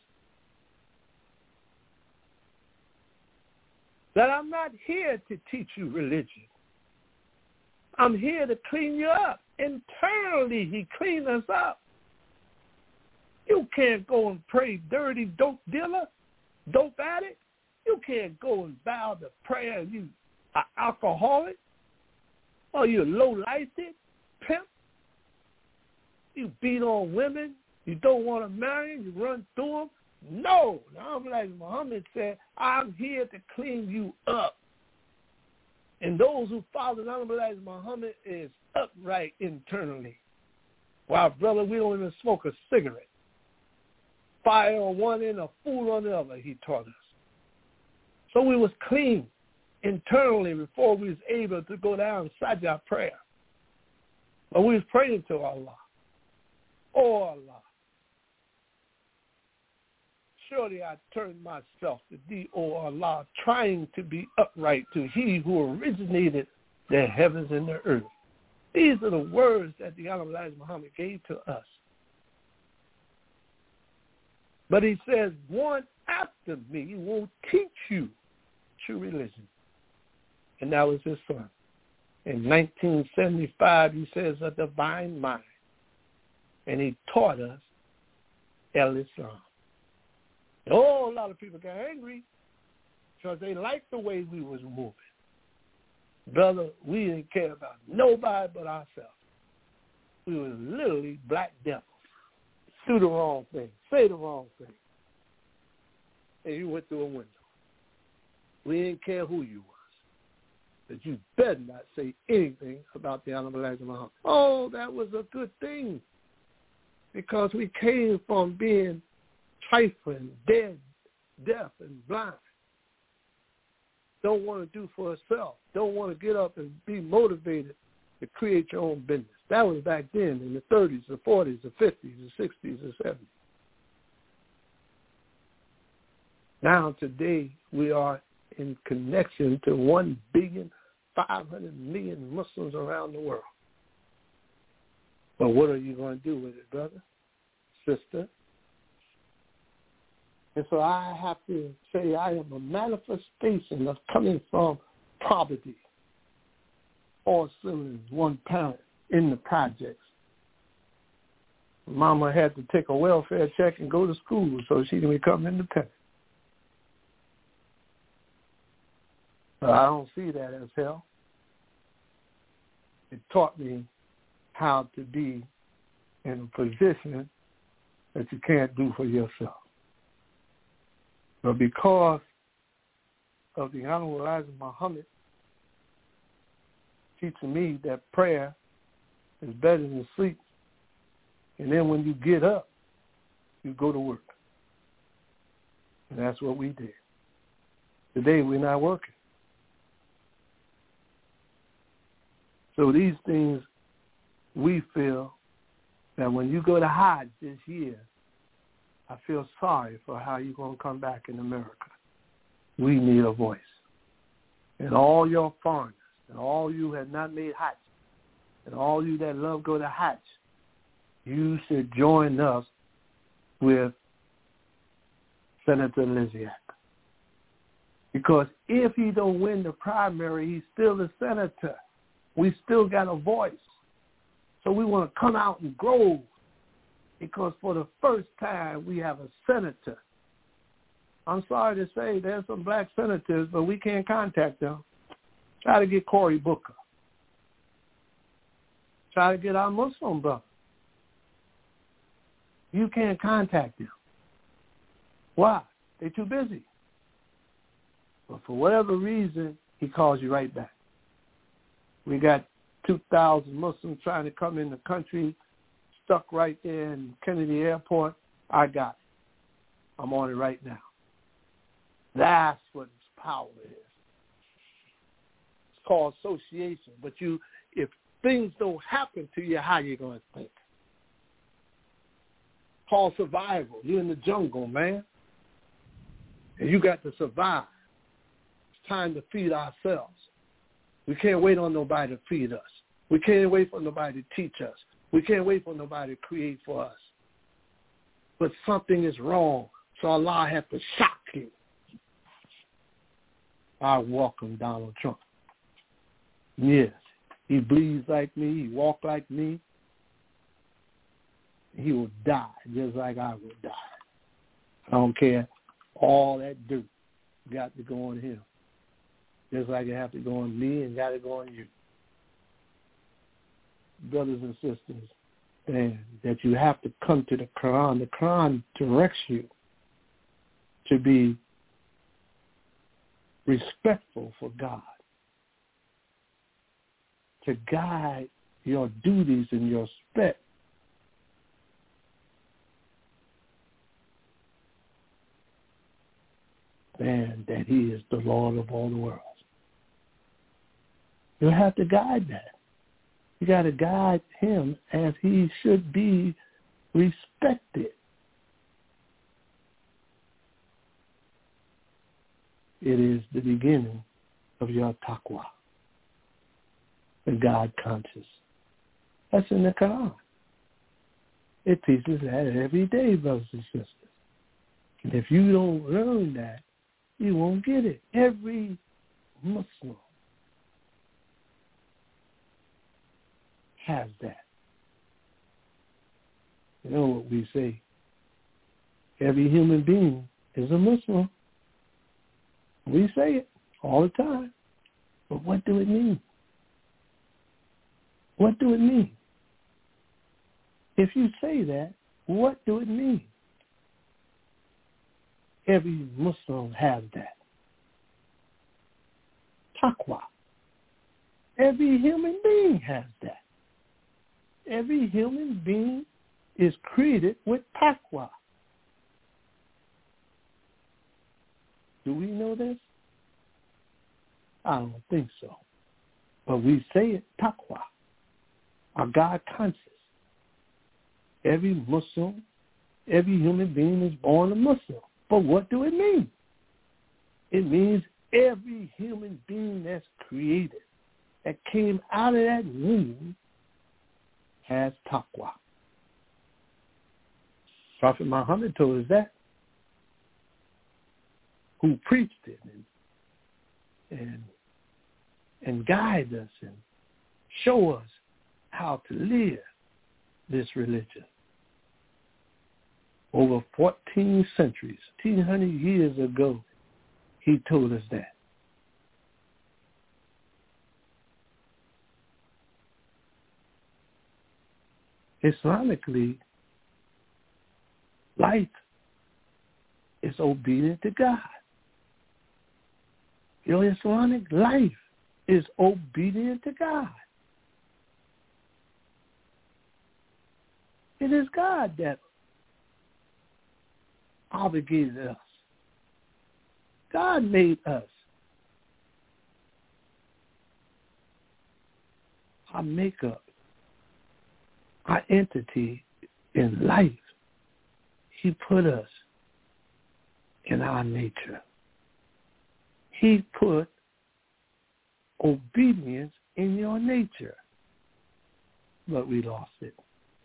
[SPEAKER 2] that I'm not here to teach you religion. I'm here to clean you up. Internally, he cleaned us up. You can't go and pray dirty dope dealer, dope addict. You can't go and bow to prayer and you are alcoholic or you're low-lifed, pimp. You beat on women. You don't want to marry them. You run through them. No. Now, I'm like Muhammad said, I'm here to clean you up. And those who follow the Honorable Elijah Muhammad is upright internally. Well, brother, we don't even smoke a cigarette. Fire on one end, a fool on the other, he taught us. So we was clean internally before we was able to go down inside our prayer. But we was praying to Allah. Oh, Allah. Surely I turn myself to thee, O Allah, trying to be upright to he who originated the heavens and the earth. These are the words that the Honorable Elijah Muhammad gave to us. But he says, one after me will teach you true religion. And that was his son. In nineteen seventy-five, he says, a divine mind. And he taught us El-Islam. Oh, a lot of people got angry because they liked the way we was moving. Brother, we didn't care about nobody but ourselves. We were literally black devils. Do the wrong thing. Say the wrong thing. And you went through a window. We didn't care who you was. But you better not say anything about the Honorable Elijah Muhammad. Oh, that was a good thing. Because we came from being trifling, dead, deaf, and blind. Don't want to do for herself. Don't want to get up and be motivated to create your own business. That was back then in the thirties, the forties, the fifties, the sixties, the seventies. Now today we are in connection to one billion five hundred million Muslims around the world. But what are you going to do with it, brother, sister? And so I have to say I am a manifestation of coming from poverty. All siblings, one parent in the projects. Mama had to take a welfare check and go to school so she can become independent. But I don't see that as hell. It taught me how to be in a position that you can't do for yourself. But because of the Honorable Elijah Muhammad teaching me that prayer is better than sleep. And then when you get up, you go to work. And that's what we did. Today, we're not working. So these things, we feel that when you go to Hajj this year, I feel sorry for how you're going to come back in America. We need a voice. And all your foreigners, and all you have not made Hajj, and all you that love go to Hajj, you should join us with Senator Lysiak. Because if he don't win the primary, he's still a senator. We still got a voice. So we want to come out and grow, because for the first time we have a senator. I'm sorry to say there's some black senators, but we can't contact them. Try to get Cory Booker. Try to get our Muslim brother. You can't contact them. Why? They're too busy. But for whatever reason, he calls you right back. We got two thousand Muslims trying to come in the country, stuck right there in Kennedy Airport. I got it. I'm on it right now. That's what power is. It's called association. But you, if things don't happen to you, how you going to think? Called survival. You're in the jungle, man. And you got to survive. It's time to feed ourselves. We can't wait on nobody to feed us. We can't wait for nobody to teach us. We can't wait for nobody to create for us. But something is wrong, so Allah has to shock you. I welcome Donald Trump. Yes, he bleeds like me. He walks like me. He will die just like I will die. I don't care. All that dirt got to go on him. Just like it have to go on me and got to go on you. Brothers and sisters, and that you have to come to the Quran. The Quran directs you to be respectful for God, to guide your duties and your respect. And that he is the Lord of all the worlds. You have to guide that. You got to guide him as he should be respected. It is the beginning of your taqwa, the God conscious. That's in the Quran. It teaches that every day, brothers and sisters. And if you don't learn that, you won't get it. Every Muslim has that. You know what we say? Every human being is a Muslim. We say it all the time. But what do it mean? What do it mean? If you say that, what do it mean? Every Muslim has that. Taqwa. Every human being has that. Every human being is created with taqwa. Do we know this? I don't think so. But we say it, taqwa. Our God conscious. Every Muslim, every human being is born a Muslim. But what do it mean? It means every human being that's created, that came out of that womb, has taqwa. Prophet Muhammad told us that, who preached it and and and guide us and show us how to live this religion. Over fourteen centuries, fourteen hundred years ago, he told us that. Islamically, life is obedient to God. Your Islamic life is obedient to God. It is God that obligated us. God made us. Our makeup, our entity in life, he put us in our nature. He put obedience in your nature, but we lost it.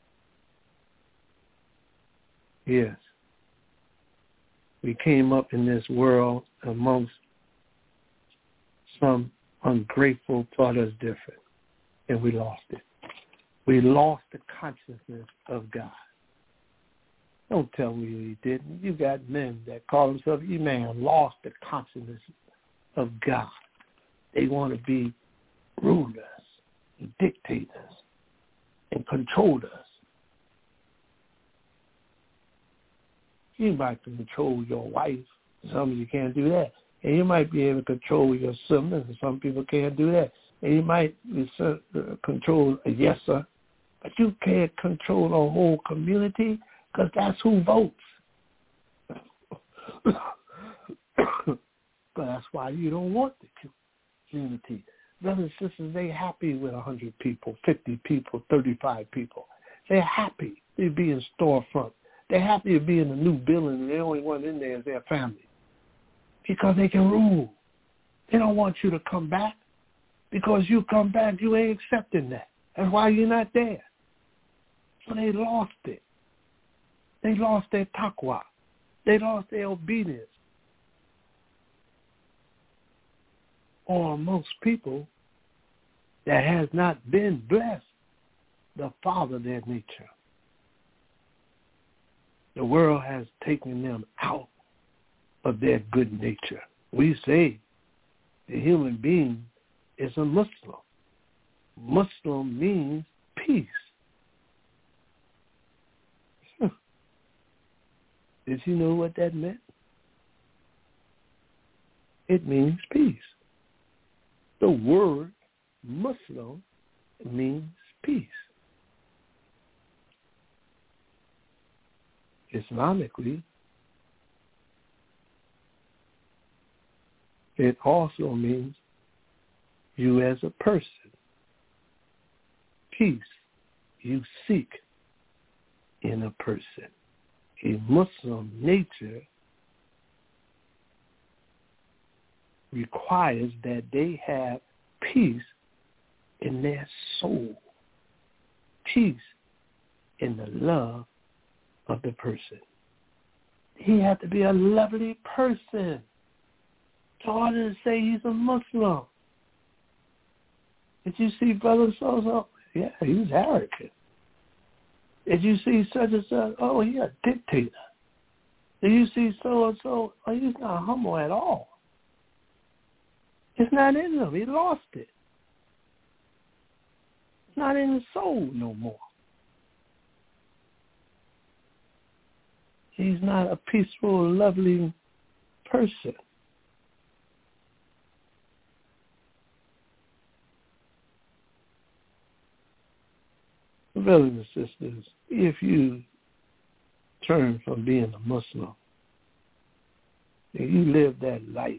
[SPEAKER 2] Yes. We came up in this world amongst some ungrateful, thought us different, and we lost it. We lost the consciousness of God. Don't tell me you didn't. You got men that call themselves, you man, lost the consciousness of God. They want to be rulers and dictators and control us. You might control your wife. Some of you can't do that. And you might be able to control your siblings, and some people can't do that. And you might control a yes, sir, but you can't control the whole community because that's who votes. But that's why you don't want the community. Brothers and sisters, they're happy with one hundred people, fifty people, thirty-five people. They're happy to be in storefront. They're happy to be in a new building, and the only one in there is their family because they can rule. They don't want you to come back because you come back, you ain't accepting that. That's why you're not there. So they lost it. They lost their taqwa. They lost their obedience. Or most people that has not been blessed, the father of their nature. The world has taken them out of their good nature. We say the human being is a Muslim. Muslim means peace. Did you know what that meant? It means peace. The word Muslim means peace. Islamically, it also means you as a person. Peace you seek in a person. A Muslim nature requires that they have peace in their soul, peace in the love of the person. He had to be a lovely person in order to say he's a Muslim. Did you see brother so-so? Yeah, he's arrogant. Did you see such and such? Oh, he's a dictator. Did you see so-and-so? Oh, he's not humble at all. It's not in him. He lost it. It's not in his soul no more. He's not a peaceful, lovely person. Brothers and sisters, if you turn from being a Muslim and you live that life,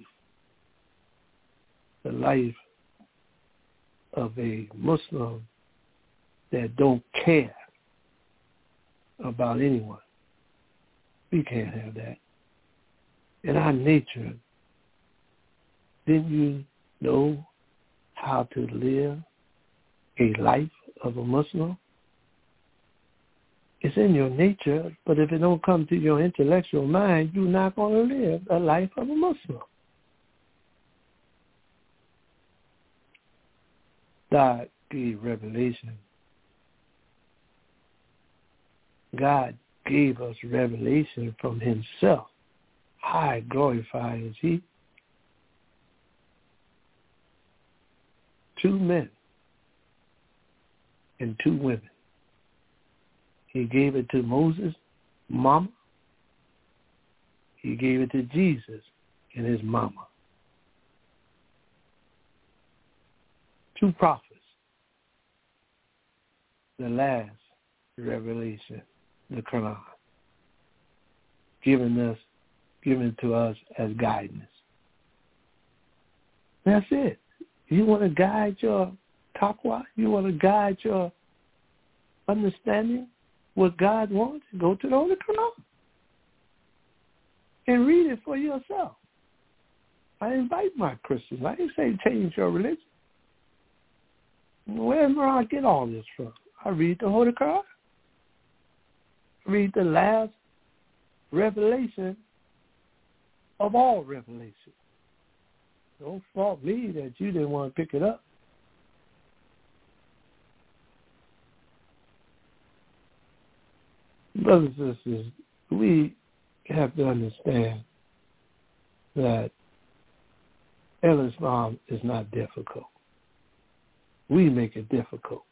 [SPEAKER 2] the life of a Muslim that don't care about anyone, we can't have that. In our nature, didn't you know how to live a life of a Muslim? It's in your nature, but if it don't come to your intellectual mind, you're not going to live a life of a Muslim. God gave revelation. God gave us revelation from himself. High glorified is he. Two men and two women. He gave it to Moses' mama. He gave it to Jesus and his mama. two prophets, the last revelation, the Quran, given us, given to us as guidance. That's it. You want to guide your taqwa? You want to guide your understanding what God wants? Go to the Holy Quran and read it for yourself. I invite my Christians. I didn't say change your religion. Where do I get all this from? I read the Holy Quran. Read the last revelation of all revelations. Don't fault me that you didn't want to pick it up. Brothers and sisters, we have to understand that Islam is not difficult. We make it difficult.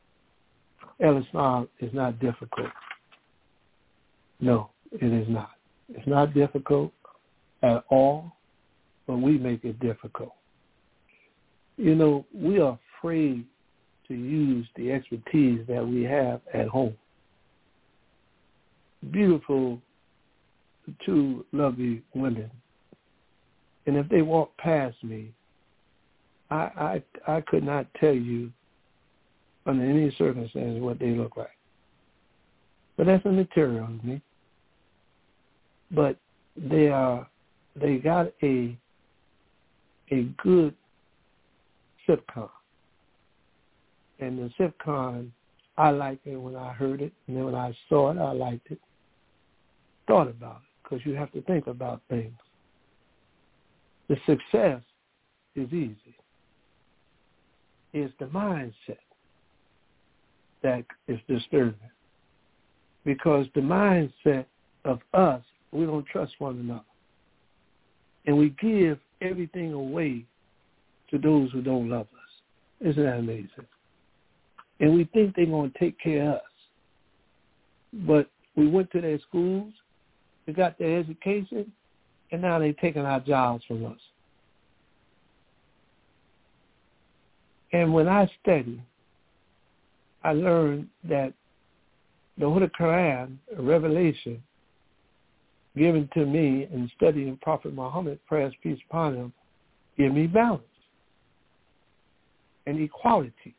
[SPEAKER 2] Islam is not difficult. No, it is not. It's not difficult at all, but we make it difficult. You know, we are afraid to use the expertise that we have at home. Beautiful, two lovely women. And if they walk past me, I, I I could not tell you under any circumstance what they look like. But that's immaterial to me. But they are they got a a good sitcom. And the sitcom, I liked it when I heard it, and then when I saw it, I liked it. Thought about it, because you have to think about things. The success is easy. It's the mindset that is disturbing. Because the mindset of us, we don't trust one another. And we give everything away to those who don't love us. Isn't that amazing? And we think they're going to take care of us. But we went to their schools, we got their education, and now they're taking our jobs from us. And when I study, I learned that the Holy Quran, a revelation given to me in studying Prophet Muhammad, prayer and peace upon him, give me balance and equality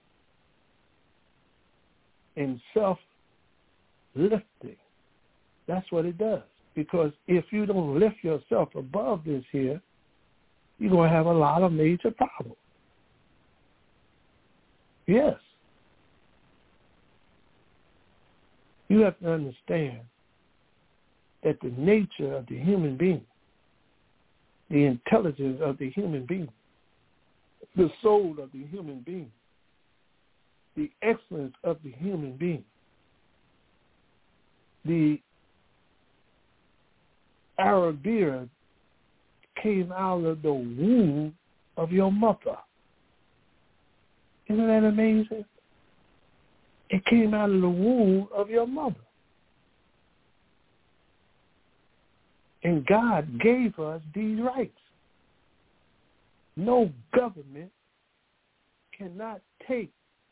[SPEAKER 2] and self-lifting. That's what it does. Because if you don't lift yourself above this here, you're going to have a lot of major problems. Yes. You have to understand that the nature of the human being, the intelligence of the human being, the soul of the human being, the excellence of the human being, the Arabia came out of the womb of your mother. Isn't that amazing? It came out of the womb of your mother. And God gave us these rights. No government cannot take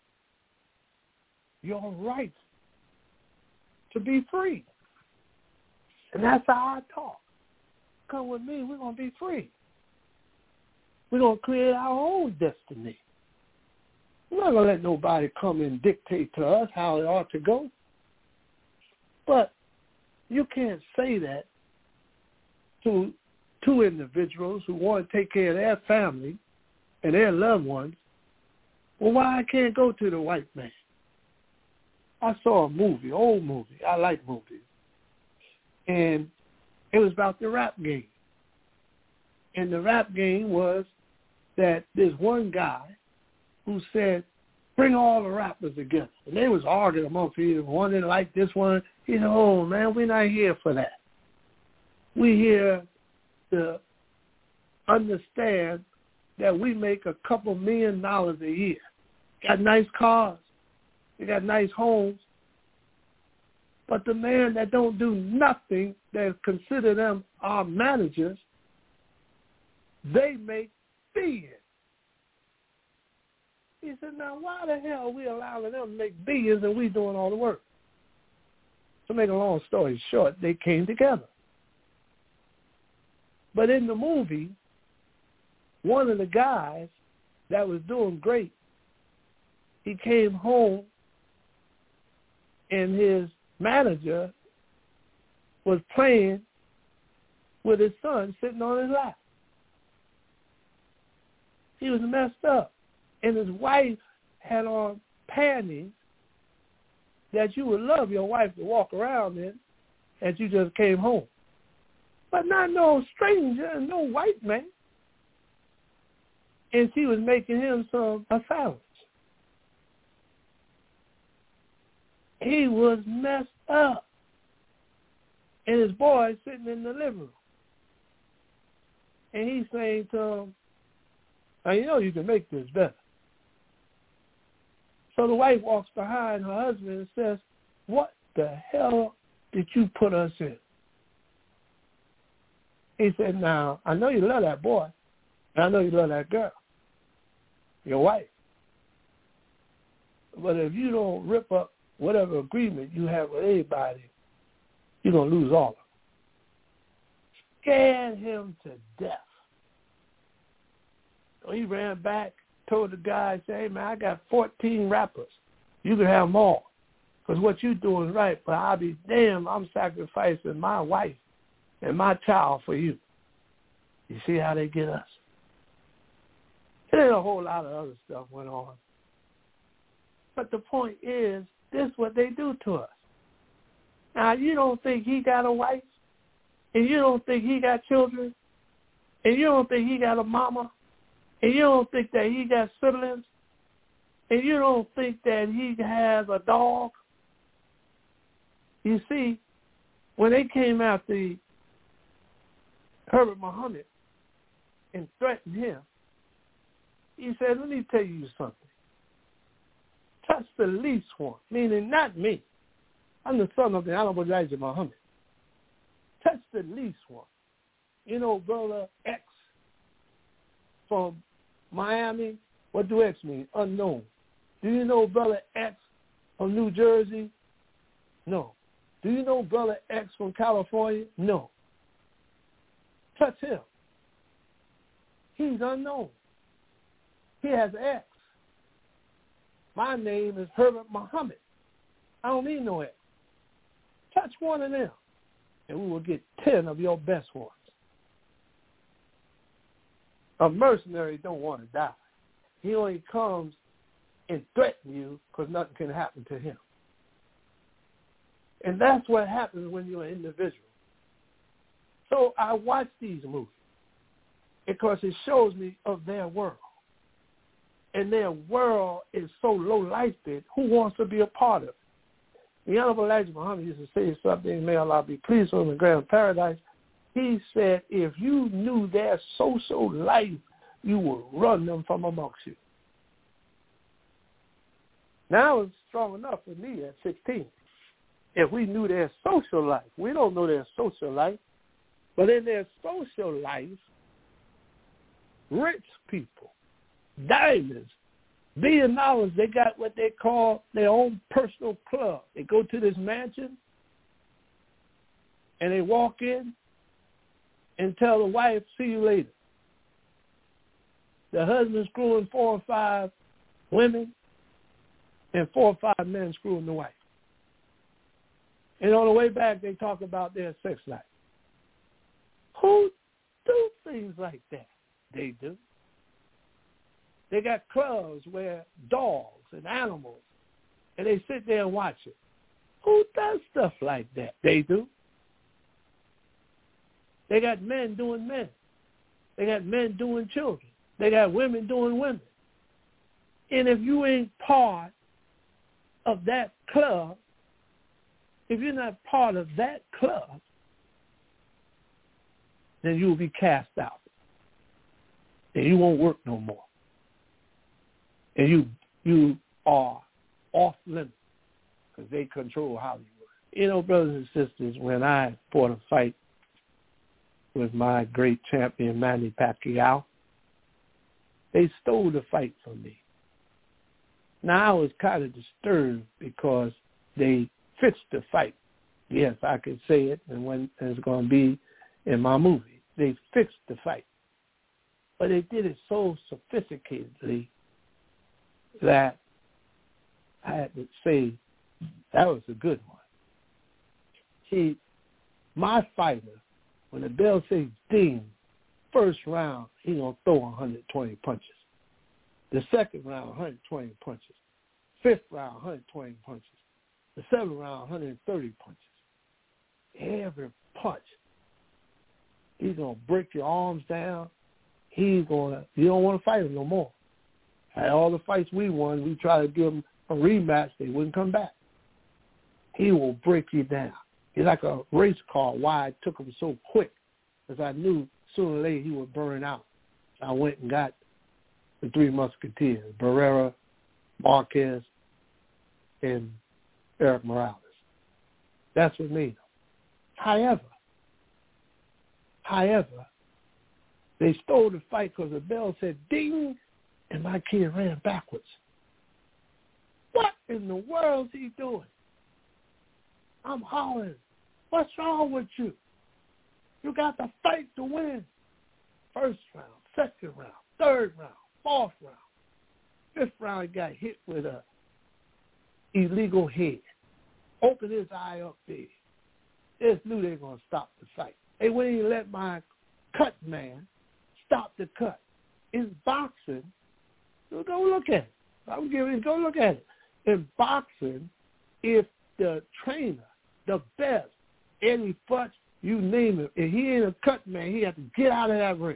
[SPEAKER 2] your rights to be free. And that's how I talk. Come with me, we're going to be free. We're going to create our own destiny. We're not going to let nobody come and dictate to us how it ought to go. But you can't say that to two individuals who want to take care of their family and their loved ones. Well, why I can't go to the white man? I saw a movie, old movie. I like movies. And it was about the rap game. And the rap game was that there's one guy who said, bring all the rappers together. And they was arguing amongst each other. One didn't like this one. He said, oh, man, we're not here for that. We're here to understand that we make a couple million dollars a year. Got nice cars. We got nice homes. But the man that don't do nothing, that consider them our managers, they make billions. He said, now why the hell are we allowing them to make billions and we doing all the work? To make a long story short, they came together. But in the movie, one of the guys that was doing great, he came home and his manager was playing with his son sitting on his lap. He was messed up. And his wife had on panties that you would love your wife to walk around in as you just came home. But not no stranger, no white man. And she was making him some a sandwich. He was messed up. And his boy sitting in the living room. And he's saying to him, now you know you can make this better. So the wife walks behind her husband and says, what the hell did you put us in? He said, now, I know you love that boy, and I know you love that girl, your wife. But if you don't rip up whatever agreement you have with anybody, you're going to lose all of them. Scared him to death. So he ran back, told the guy, say, hey, man, I got fourteen rappers. You can have them all. Because what you're doing is right, but I'll be damned, I'm sacrificing my wife and my child for you. You see how they get us? And then a whole lot of other stuff went on. But the point is, this is what they do to us. Now, you don't think he got a wife, and you don't think he got children, and you don't think he got a mama, and you don't think that he got siblings, and you don't think that he has a dog. You see, when they came after Herbert Muhammad and threatened him, he said, let me tell you something. Touch the least one, meaning not me. I'm the son of the Honorable Elijah Muhammad. Touch the least one. You know, Brother X from Miami, what do X mean? Unknown. Do you know Brother X from New Jersey? No. Do you know Brother X from California? No. Touch him. He's unknown. He has X. My name is Herbert Muhammad. I don't need no X. Touch one of them, and we will get ten of your best ones. A mercenary don't want to die. He only comes and threatens you because nothing can happen to him. And that's what happens when you're an individual. So I watch these movies because it shows me of their world. And their world is so low-lifted, who wants to be a part of it? The Honorable Elijah Muhammad used to say something, may Allah be pleased with him in grand paradise. He said, if you knew their social life, you would run them from amongst you. Now it's strong enough for me at sixteen. If we knew their social life, we don't know their social life, but in their social life, rich people, diamonds, billion dollars, they got what they call their own personal club. They go to this mansion, and they walk in and tell the wife, see you later. The husband's screwing four or five women, and four or five men screwing the wife. And on the way back, they talk about their sex life. Who do things like that? They do. They got clubs where dogs and animals, and they sit there and watch it. Who does stuff like that? They do. They got men doing men. They got men doing children. They got women doing women. And if you ain't part of that club, if you're not part of that club, then you will be cast out. And you won't work no more. And you you are off limits because they control how you work. You know, brothers and sisters, when I fought a fight with my great champion, Manny Pacquiao, they stole the fight from me. Now, I was kind of disturbed because they fixed the fight. Yes, I could say it, and when it's going to be in my movie. They fixed the fight. But they did it so sophisticatedly that I had to say that was a good one. See, my fighter, when the bell says ding, first round, he's going to throw one hundred twenty punches. The second round, one hundred twenty punches. Fifth round, one hundred twenty punches. The seventh round, one hundred thirty punches. Every punch, he's going to break your arms down. He's going to, you don't want to fight him no more. At all the fights we won, we tried to give him a rematch. They wouldn't come back. He will break you down. He's like a race car. Why I took him so quick, because I knew sooner or later he would burn out. So I went and got the three Musketeers, Barrera, Marquez, and Erik Morales. That's what made him. However, however, they stole the fight because the bell said ding, and my kid ran backwards. What in the world is he doing? I'm hollering. What's wrong with you? You got to fight to win. First round, second round, third round, fourth round. Fifth round, he got hit with a illegal head. Opened his eye up there. Just knew they were going to stop the fight. They wouldn't even let my cut man stop the cut. In boxing, go look at it. I'm giving it, go look at it. In boxing, if the trainer, the best, Eddie Futch, you name it, if he ain't a cut man, he had to get out of that ring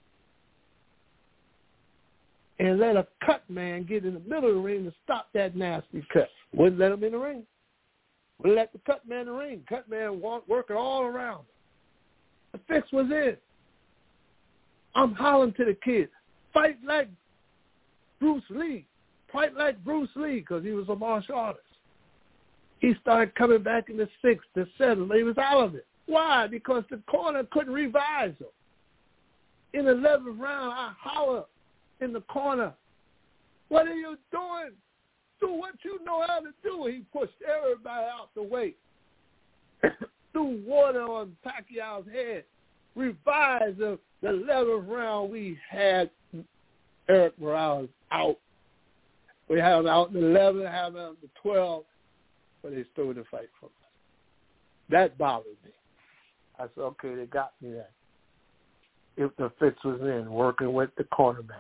[SPEAKER 2] and let a cut man get in the middle of the ring to stop that nasty cut. Wouldn't let him in the ring. Wouldn't let the cut man in the ring. Cut man working all around. The fix was in. I'm hollering to the kids, fight like Bruce Lee. Fight like Bruce Lee, because he was a martial artist. He started coming back in the sixth, the seventh. He was out of it. Why? Because the corner couldn't revise him. In the eleventh round, I holler in the corner, what are you doing? Do what you know how to do. He pushed everybody out the way. Threw water on Pacquiao's head. Revised the, the eleventh round. We had Erik Morales out. We had him out in the eleven, had him out in the twelve, but they stole the fight from us. That bothered me. I said, okay, they got me there. If the fix was in, working with the cornerback.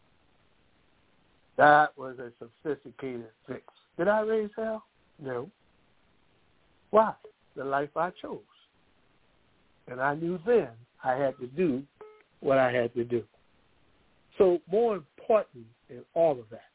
[SPEAKER 2] That was a sophisticated fix. Did I raise hell? No. Why? The life I chose. And I knew then I had to do what I had to do. So more important in all of that,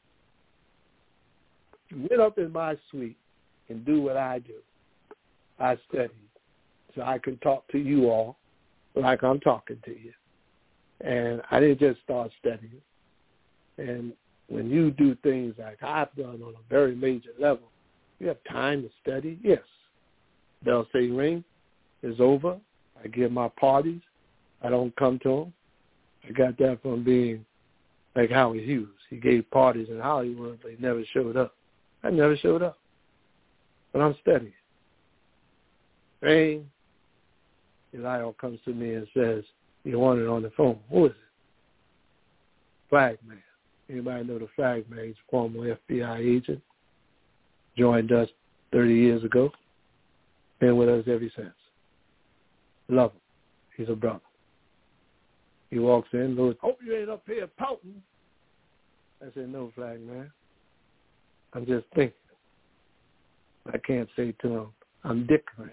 [SPEAKER 2] to get up in my suite and do what I do, I studied so I can talk to you all like I'm talking to you. And I didn't just start studying. And when you do things like I've done on a very major level, you have time to study? Yes. Bell say ring is over. I give my parties. I don't come to them. I got that from being like Howard Hughes. He gave parties in Hollywood, but he never showed up. I never showed up. But I'm studying. Ring, Eli comes to me and says, you want it on the phone. Who is it? Flag man. Anybody know the Flag man? He's a former F B I agent. Joined us thirty years ago. Been with us ever since. Love him. He's a brother. He walks in, goes, hope you ain't up here pouting. I said, no, Flag man. I'm just thinking. I can't say to him, I'm dickering.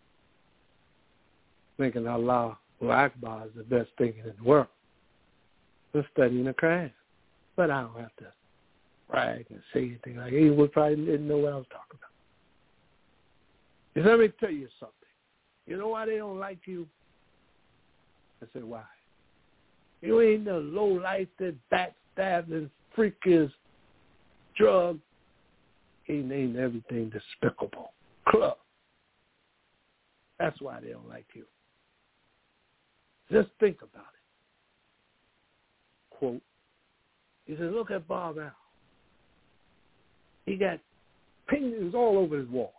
[SPEAKER 2] Thinking Allah Akbar is the best thinking in the world. I'm studying the craft. But I don't have to brag and say anything like that. He would probably didn't know what I was talking about. Just let me tell you something. You know why they don't like you? I said, why? You ain't the low-life, that backstabbing, freakish, drug. He named everything despicable. Club. That's why they don't like you. Just think about it. Quote. He said, look at Bob Al. He got paintings all over his wall.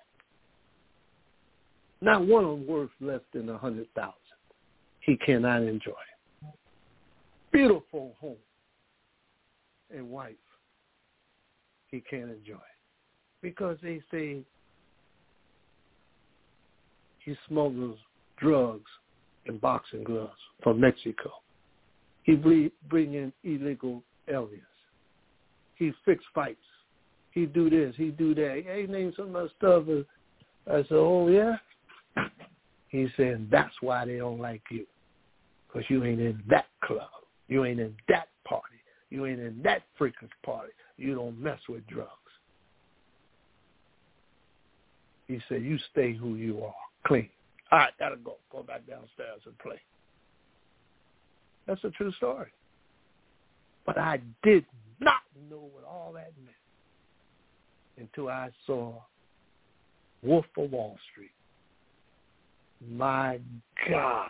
[SPEAKER 2] Not one of them worth less than a hundred thousand. He cannot enjoy it. Beautiful home and wife. He can't enjoy it because they say he smuggles drugs in boxing gloves from Mexico. He bring in illegal aliens. He fix fights. He do this. He do that. He named some of the stuff. I said, oh, yeah? He said, that's why they don't like you, because you ain't in that club. You ain't in that party. You ain't in that freaking party. You don't mess with drugs. He said, you stay who you are, clean. All right, gotta go. Go back downstairs and play. That's a true story. But I did not know what all that meant until I saw Wolf of Wall Street. My God.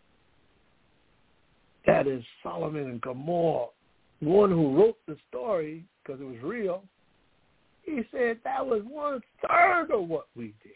[SPEAKER 2] That is Solomon and Gomorrah. The one who wrote the story, because it was real, he said that was one third of what we did.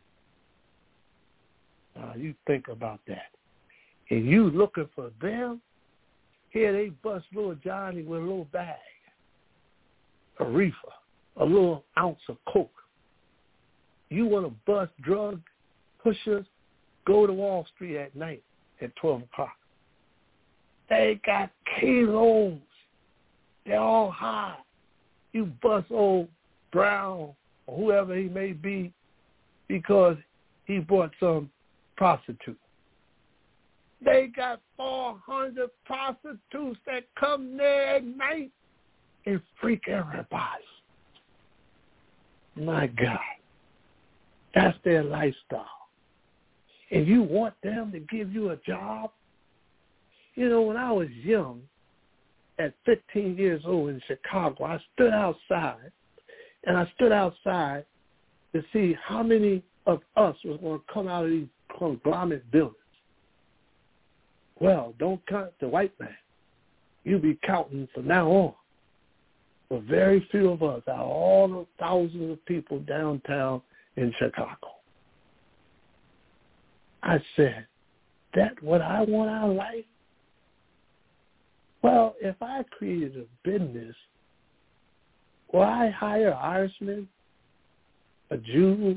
[SPEAKER 2] Now, you think about that. And you looking for them, here they bust little Johnny with a little bag, a reefer, a little ounce of coke. You want to bust drug pushers, go to Wall Street at night at twelve o'clock. They got kilos. They're all high. You bust old Brown or whoever he may be because he bought some prostitute. They got four hundred prostitutes that come there at night and freak everybody. My God. That's their lifestyle. And you want them to give you a job? You know, when I was young, at fifteen years old in Chicago, I stood outside, and I stood outside to see how many of us was going to come out of these conglomerate buildings. Well, don't count the white man. You'll be counting from now on. But very few of us out of all the thousands of people downtown in Chicago. I said, that what I want out of life? Well, if I created a business, will I hire an Irishman, a Jew,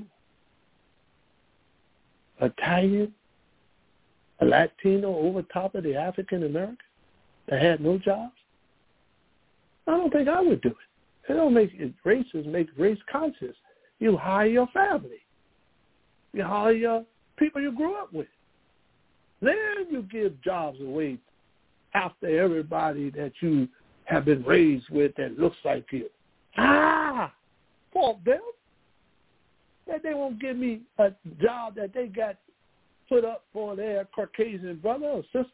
[SPEAKER 2] Italian, a Latino over top of the African American that had no jobs? I don't think I would do it. It don't make it races make race conscious. You hire your family. You hire your people you grew up with. Then you give jobs away after everybody that you have been raised with that looks like you. Ah, fault them. That they won't give me a job that they got put up for their Caucasian brother or sister.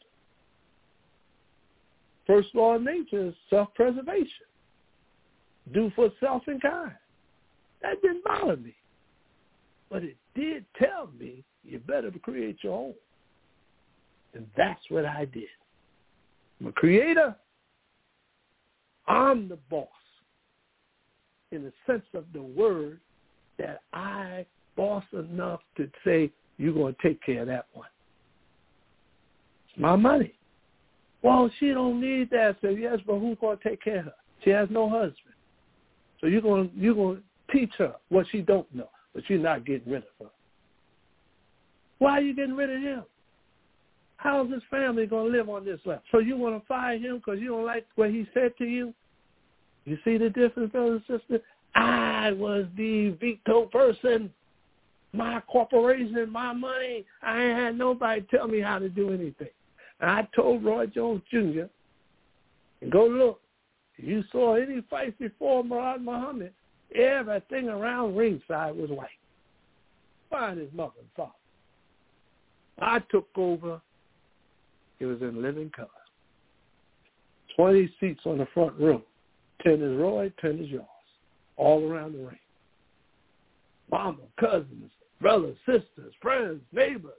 [SPEAKER 2] First law of nature is self-preservation. Do for self and kind. That didn't bother me. But it did tell me you better create your own. And that's what I did. I'm a creator. I'm the boss in the sense of the word that I boss enough to say, you're going to take care of that one. It's my money. Well, she don't need that. I said, yes, but who's going to take care of her? She has no husband. So you're going, you're going to teach her what she don't know, but you're not getting rid of her. Why are you getting rid of him? How's his family going to live on this level? So you want to fire him because you don't like what he said to you? You see the difference, brothers and sisters? I was the veto person. My corporation, my money. I ain't had nobody tell me how to do anything. And I told Roy Jones Junior, and go look. If you saw any fights before Murad Muhammad, everything around ringside was white. Find his mother and father. I took over. It was in living color. twenty seats on the front row. ten is Roy, ten is yours. All around the ring. Mama, cousins, brothers, sisters, friends, neighbors.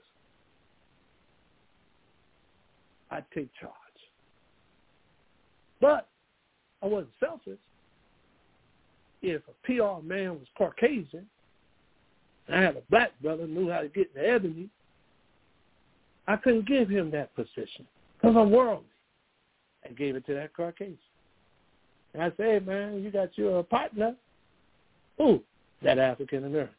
[SPEAKER 2] I take charge. But I wasn't selfish. if a P R man was Caucasian, and I had a black brother who knew how to get in the ebony, I couldn't give him that position because I'm worldly. I gave it to that Caucasian. And I said, hey, man, you got your partner. Who? That African American.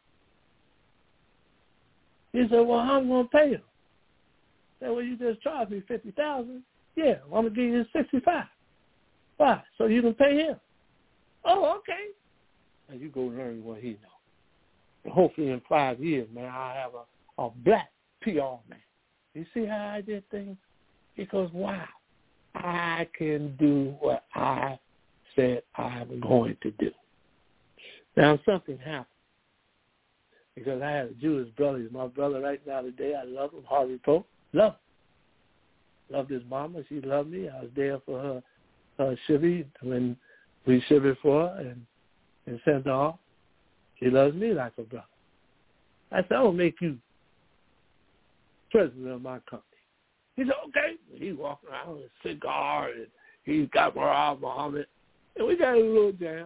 [SPEAKER 2] He said, well, I'm going to pay him. I said, well, you just charged me fifty thousand dollars. Yeah, well, I'm going to give you sixty-five thousand dollars. Why? So you can pay him. Oh, okay. And you go learn what he knows. And hopefully in five years, man, I'll have a, a black P R man. You see how I did things? Because why? I can do what I said I'm going to do. Now, something happened because I had a Jewish brother. He's my brother right now today. I love him, Harvey Pope. Love him. Loved his mama. She loved me. I was there for her, her shivvy when we shivvied for her and, and sent her off. She loves me like a brother. I said, I'll make you president of my company. He said, okay. He walked around with a cigar, and he got Marab Muhammad, and we got a little jam.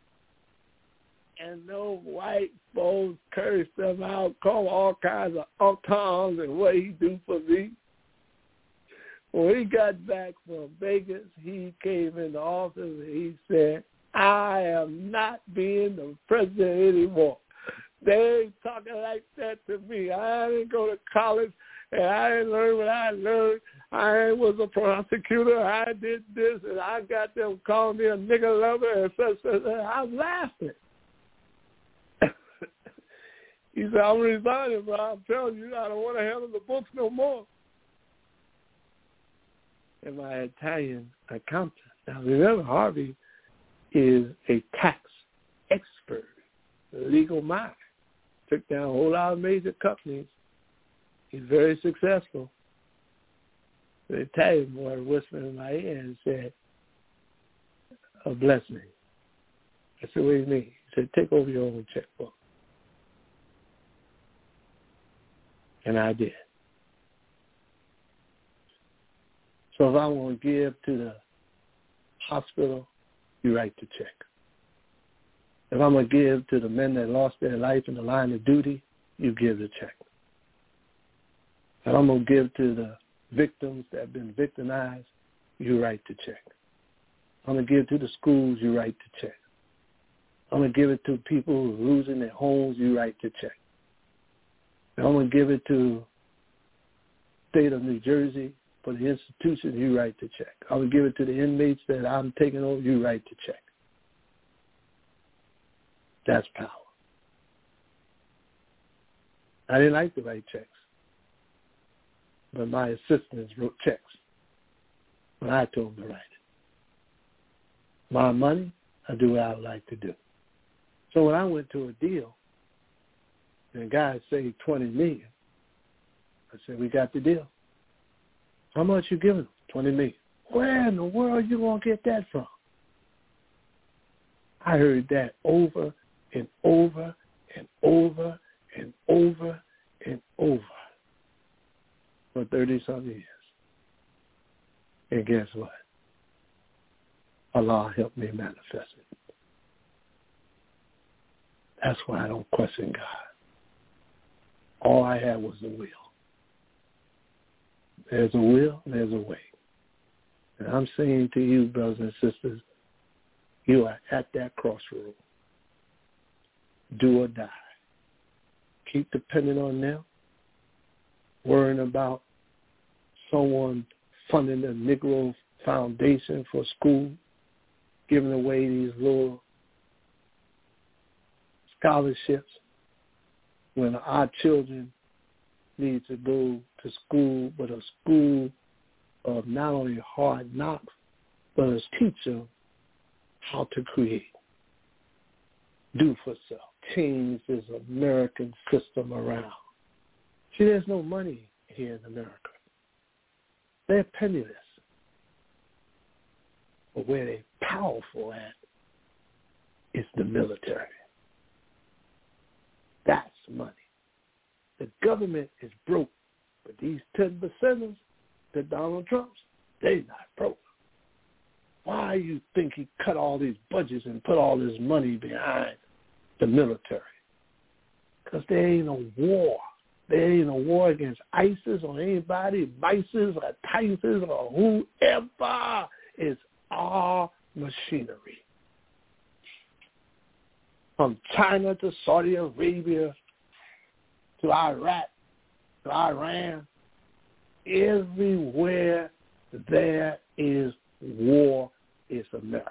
[SPEAKER 2] And those white folks cursed him out, called all kinds of up-towns and what he do for me. When he got back from Vegas, he came in the office and he said, I am not being the president anymore. They ain't talking like that to me. I didn't go to college, and I didn't learn what I learned. I was a prosecutor. I did this, and I got them calling me a nigger lover and such, such, such. I was laughing. He said, I'm resigning, bro. I'm telling you, I don't want to handle the books no more. And my Italian accountant. Now, remember, Harvey is a tax expert, a legal mind. Took down a whole lot of major companies. He's very successful. The Italian boy whispered in my ear and said, a blessing. I said, what do you mean? He said, take over your own checkbook. And I did. So if I want to give to the hospital, you write the check. If I'm going to give to the men that lost their life in the line of duty, you give the check. If I'm going to give to the victims that have been victimized, you write the check. I'm going to give to the schools, you write the check. I'm going to give it to people who are losing their homes, you write the check. If I'm going to give it to the state of New Jersey for the institution, you write the check. I'm going to give it to the inmates that I'm taking over, you write the check. That's power. I didn't like to write checks, but my assistants wrote checks when I told them to write it. My money, I do what I would like to do. So when I went to a deal, and the guy said twenty million dollars, I said, we got the deal. How much you giving them? twenty million dollars. Where in the world are you going to get that from? I heard that over and over and over and over and over for thirty-some years. And guess what? Allah helped me manifest it. That's why I don't question God. All I had was the will. There's a will, there's a way. And I'm saying to you, brothers and sisters, you are at that crossroad. Do or die. Keep depending on them, worrying about someone funding the Negro Foundation for school, giving away these little scholarships when our children need to go to school, but a school of not only hard knocks, but a teacher how to create, do for self, change this American system around. See, there's no money here in America. They're penniless. But where they're powerful at is the military. That's money. The government is broke, but these ten percenters, the Donald Trumps, they're not broke. Why do you think he cut all these budgets and put all this money behind the military? Because there ain't a war. There ain't a war against ISIS or anybody, ISIS or TISIS or whoever. It's our machinery. From China to Saudi Arabia to Iraq to Iran, everywhere there is war is America.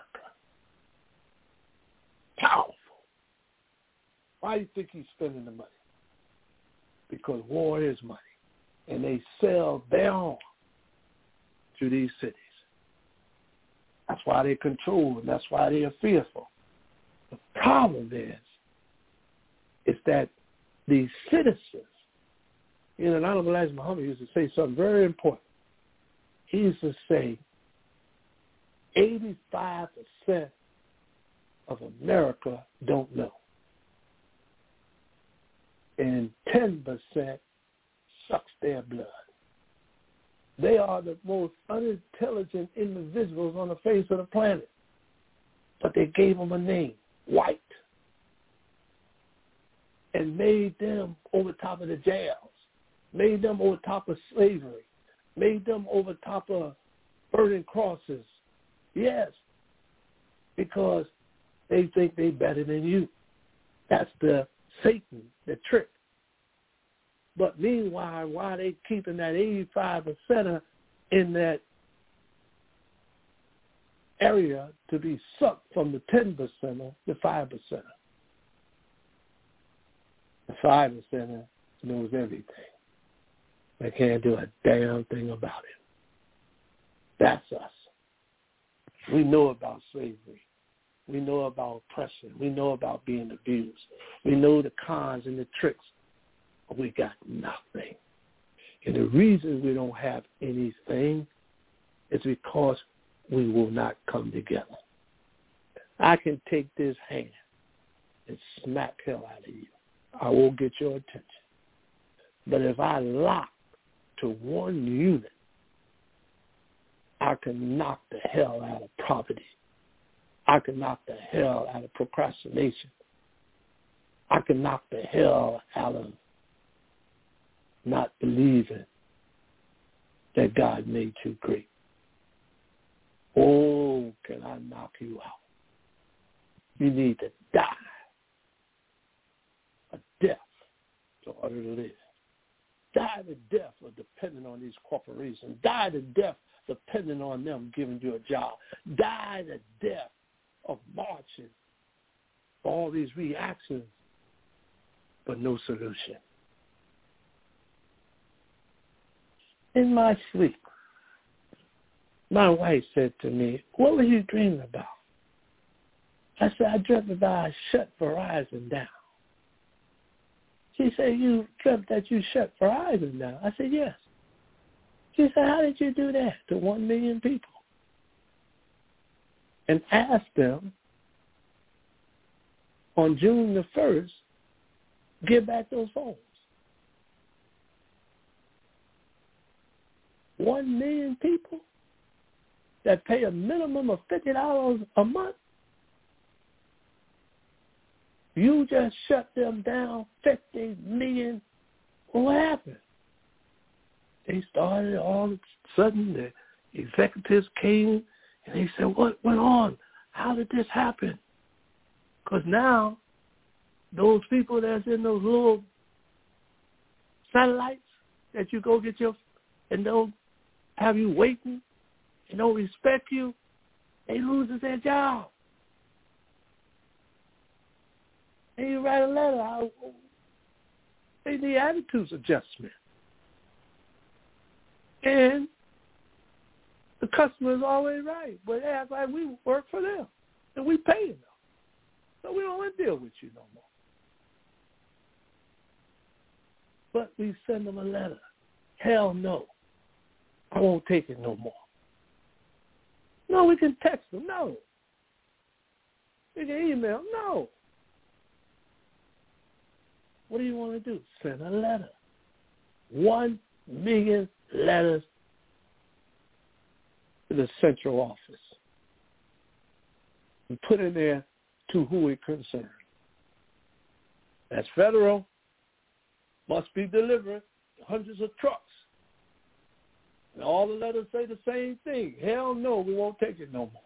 [SPEAKER 2] Powerful. Why do you think he's spending the money? Because war is money. And they sell their arms to these cities. That's why they control, and that's why they are fearful. The problem is, is that these citizens, you know, Honorable Elijah Muhammad used to say something very important. He used to say, eighty-five percent of America don't know. And ten percent sucks their blood. They are the most unintelligent individuals on the face of the planet. But they gave them a name, white, and made them over top of the jails, made them over top of slavery, made them over top of burning crosses. Yes, because they think they're better than you. That's the Satan, the trick. But meanwhile, while they keeping that eighty-five percent in that area to be sucked from the ten percenter, the five percenter. The five percenter knows everything. They can't do a damn thing about it. That's us. We know about slavery. We know about oppression. We know about being abused. We know the cons and the tricks. But we got nothing. And the reason we don't have anything is because we will not come together. I can take this hand and smack hell out of you. I will get your attention. But if I lock to one unit, I can knock the hell out of poverty. I can knock the hell out of procrastination. I can knock the hell out of not believing that God made you great. Oh, can I knock you out? You need to die a death in order to live. Die the death of depending on these corporations. Die the death depending on them giving you a job. Die the death of marching for all these reactions, but no solution. In my sleep, my wife said to me, what were you dreaming about? I said, I dreamt about I shut Verizon down. She said, you dreamt that you shut Verizon down? I said, yes. She said, how did you do that to one million people? And asked them on June the first, give back those phones. One million people that pay a minimum of fifty dollars a month, you just shut them down fifty million. What happened? They started all of a sudden, the executives came and they said, what went on? How did this happen? Because now those people that's in those little satellites that you go get your, and they'll have you waiting and don't respect you, they loses their job. And you write a letter, I, they need attitudes adjustment. And the customer is always right, but they act like we work for them and we pay them. So we don't want to deal with you no more. But we send them a letter. Hell no. I won't take it no more. No, we can text them. No. We can email. No. What do you want to do? Send a letter. One million letters to the central office. and put in there to who it concerns. That's federal. Must be delivered. Hundreds of trucks. And all the letters say the same thing. Hell no, we won't take it no more.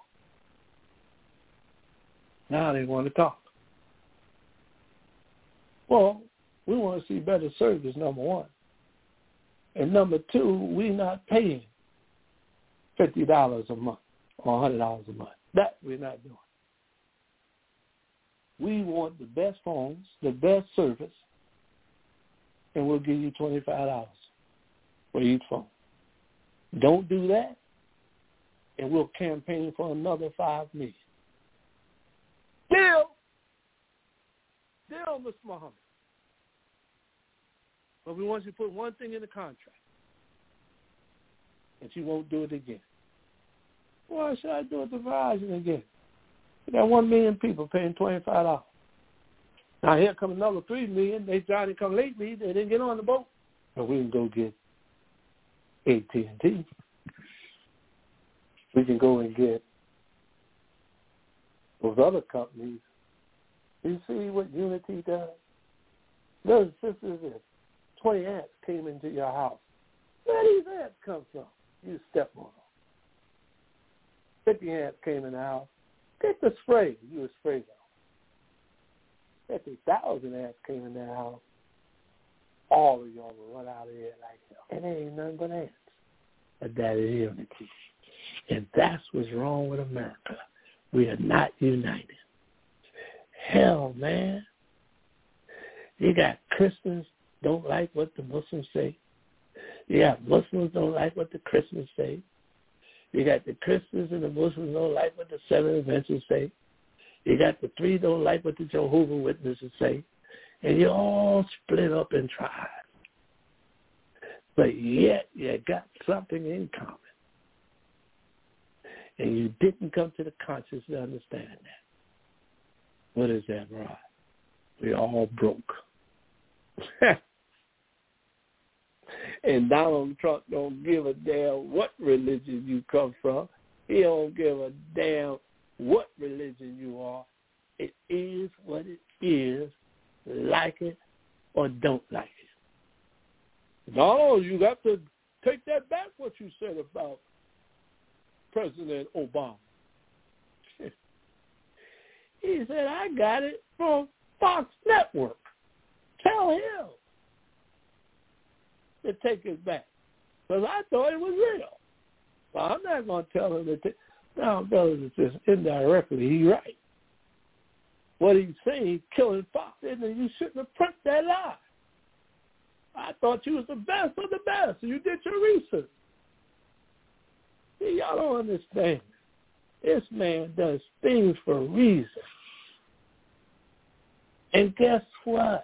[SPEAKER 2] Now they want to talk. Well, we want to see better service, number one. And number two, we're not paying fifty dollars a month or one hundred dollars a month. That we're not doing. We want the best phones, the best service, and we'll give you twenty-five dollars for each phone. Don't do that, and we'll campaign for another five million dollars. Deal. Deal, Mister Muhammad. But we want you to put one thing in the contract, and you won't do it again. Why should I do it to Verizon again? We got one million people paying twenty-five dollars. Now here come another three million. They tried to come late, me. They didn't get on the boat. But we can go get A T and T. We can go and get those other companies. You see what Unity does? Those sisters, twenty ants came into your house. Where these ants come from? You step on them. fifty ants came in the house. Get the spray. You would spray them. fifty thousand ants came in their house. All of y'all will run out of here like hell. And there ain't nothing but ants. But that is unity. And that's what's wrong with America. We are not united. Hell, man. You got Christians don't like what the Muslims say. You got Muslims don't like what the Christians say. You got the Christians and the Muslims don't like what the Seven Adventists say. You got the three don't like what the Jehovah's Witnesses say. And you're all split up in tribes. But yet you got something in common. And you didn't come to the conscious to understand that. What is that, Rod? We all broke. And Donald Trump don't give a damn what religion you come from. He don't give a damn what religion you are. It is what it is. Like it or don't like it. No, you got to take that back, what you said about President Obama. He said, I got it from Fox Network. Tell him to take it back. Because I thought it was real. Well, I'm not going to tell him to take Now, brothers and sisters, indirectly, he's right. What he's saying, he's killing Fox, and you shouldn't have pressed that lie. I thought you was the best of the best, and you did your research. See, y'all don't understand. This man does things for a reason. And guess what?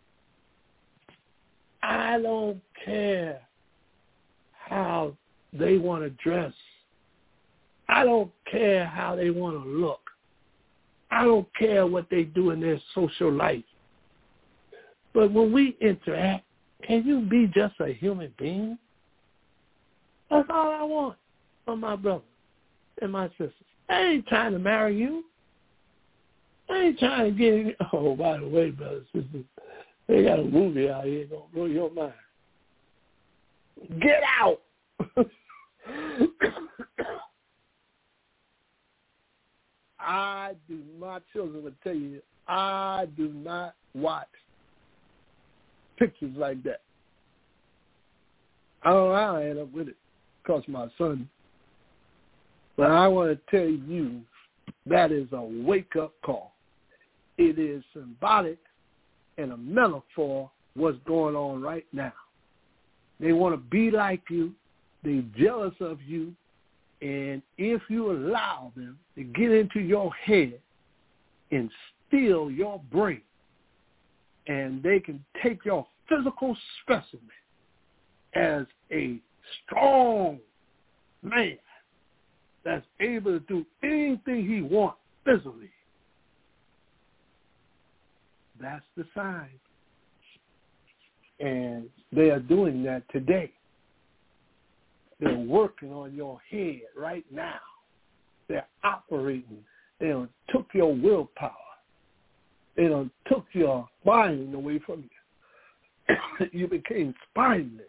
[SPEAKER 2] I don't care how they want to dress. I don't care how they want to look. I don't care what they do in their social life. But when we interact, can you be just a human being? That's all I want from my brothers and my sisters. I ain't trying to marry you. I ain't trying to get you. Oh, by the way, brothers and sisters, they got a movie out here gonna blow your mind. Get out! I do, my children would tell you, I do not watch pictures like that. I don't know how I end up with it because my son. But I want to tell you that is a wake-up call. It is symbolic and a metaphor what's going on right now. They want to be like you. They're jealous of you. And if you allow them to get into your head and steal your brain, and they can take your physical specimen as a strong man that's able to do anything he wants physically, that's the sign. And they are doing that today. They're working on your head right now. They're operating They done took your willpower. They done took your mind away from you. You became spineless.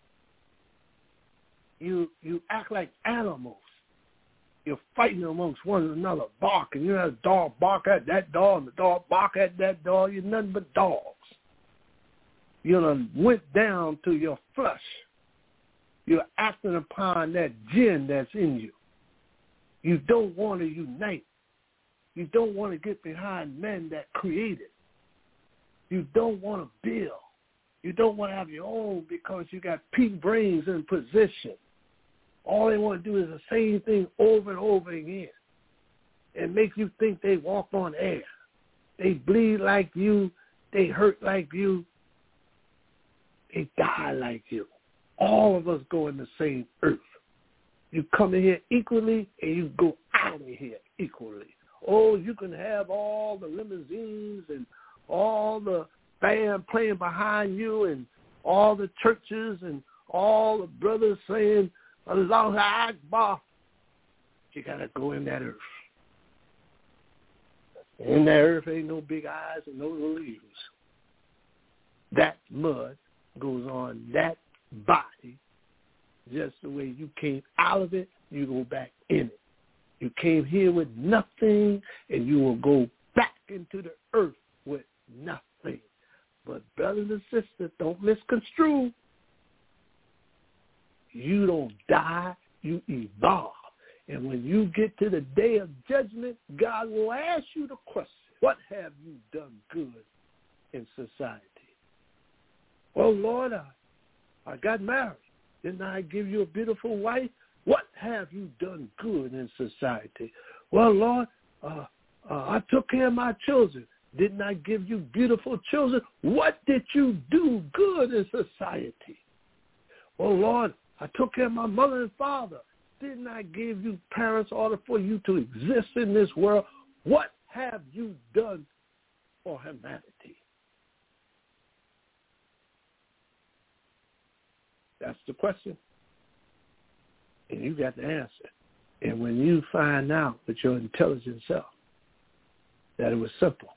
[SPEAKER 2] You you act like animals. You're fighting amongst one another, barking. You know, the dog bark at that dog, and the dog bark at that dog. You're nothing but dogs. You done went down to your flesh. You're acting upon that gin that's in you. You don't want to unite. You don't want to get behind men that created. You don't want to build. You don't want to have your own because you got peak brains in position. All they want to do is the same thing over and over again and make you think they walk on air. They bleed like you. They hurt like you. They die like you. All of us go in the same earth. You come in here equally and you go out of here equally. Oh, you can have all the limousines and all the band playing behind you and all the churches and all the brothers saying, Allahu Akbar. You got to go in that earth. In that earth ain't no big eyes and no little ears. That mud goes on that body just the way you came out of it, you go back in it. You came here with nothing, and you will go back into the earth with nothing. But brothers and sisters, don't misconstrue. You don't die, you evolve. And when you get to the day of judgment, God will ask you the question, what have you done good in society? Well, Lord, I, I got married. Didn't I give you a beautiful wife? What have you done good in society? Well, Lord, uh, uh, I took care of my children. Didn't I give you beautiful children? What did you do good in society? Well, Lord, I took care of my mother and father. Didn't I give you parents in order for you to exist in this world? What have you done for humanity? That's the question. And you got the answer. And when you find out with your intelligent self that it was simple,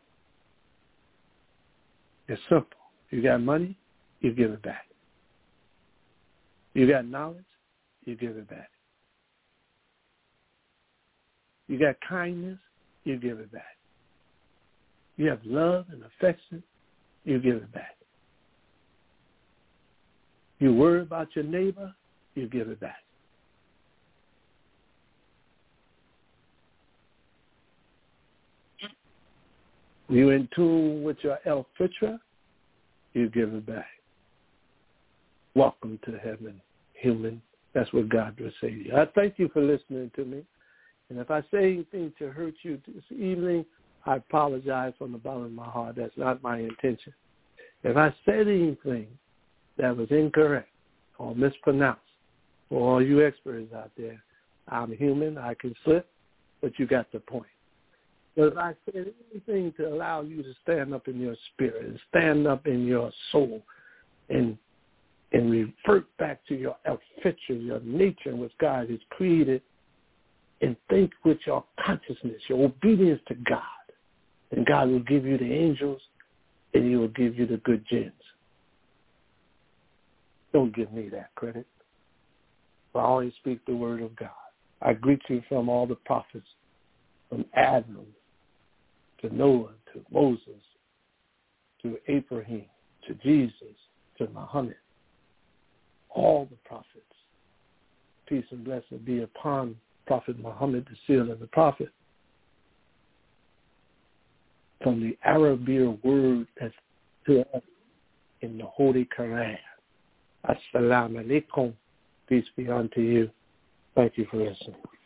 [SPEAKER 2] it's simple. You got money, you give it back. You got knowledge, you give it back. You got kindness, you give it back. You have love and affection, you give it back. You worry about your neighbor, you give it back. You in tune with your El Fitra, you give it back. Welcome to heaven, human. That's what God will say to you. I thank you for listening to me. And if I say anything to hurt you this evening, I apologize from the bottom of my heart. That's not my intention. If I said anything that was incorrect or mispronounced, for all you experts out there, I'm human. I can slip, but you got the point. But if I said anything to allow you to stand up in your spirit and stand up in your soul and and revert back to your fitra, your nature in which God has created, and think with your consciousness, your obedience to God, and God will give you the angels and he will give you the good gens. Don't give me that credit. I always speak the word of God. I greet you from all the prophets, from Adam to Noah to Moses to Abraham to Jesus to Muhammad. All the prophets. Peace and blessing be upon Prophet Muhammad, the seal of the prophet. From the Arabic word that's to us in the Holy Quran. Assalamu alaikum. Peace be unto you. Thank you for listening.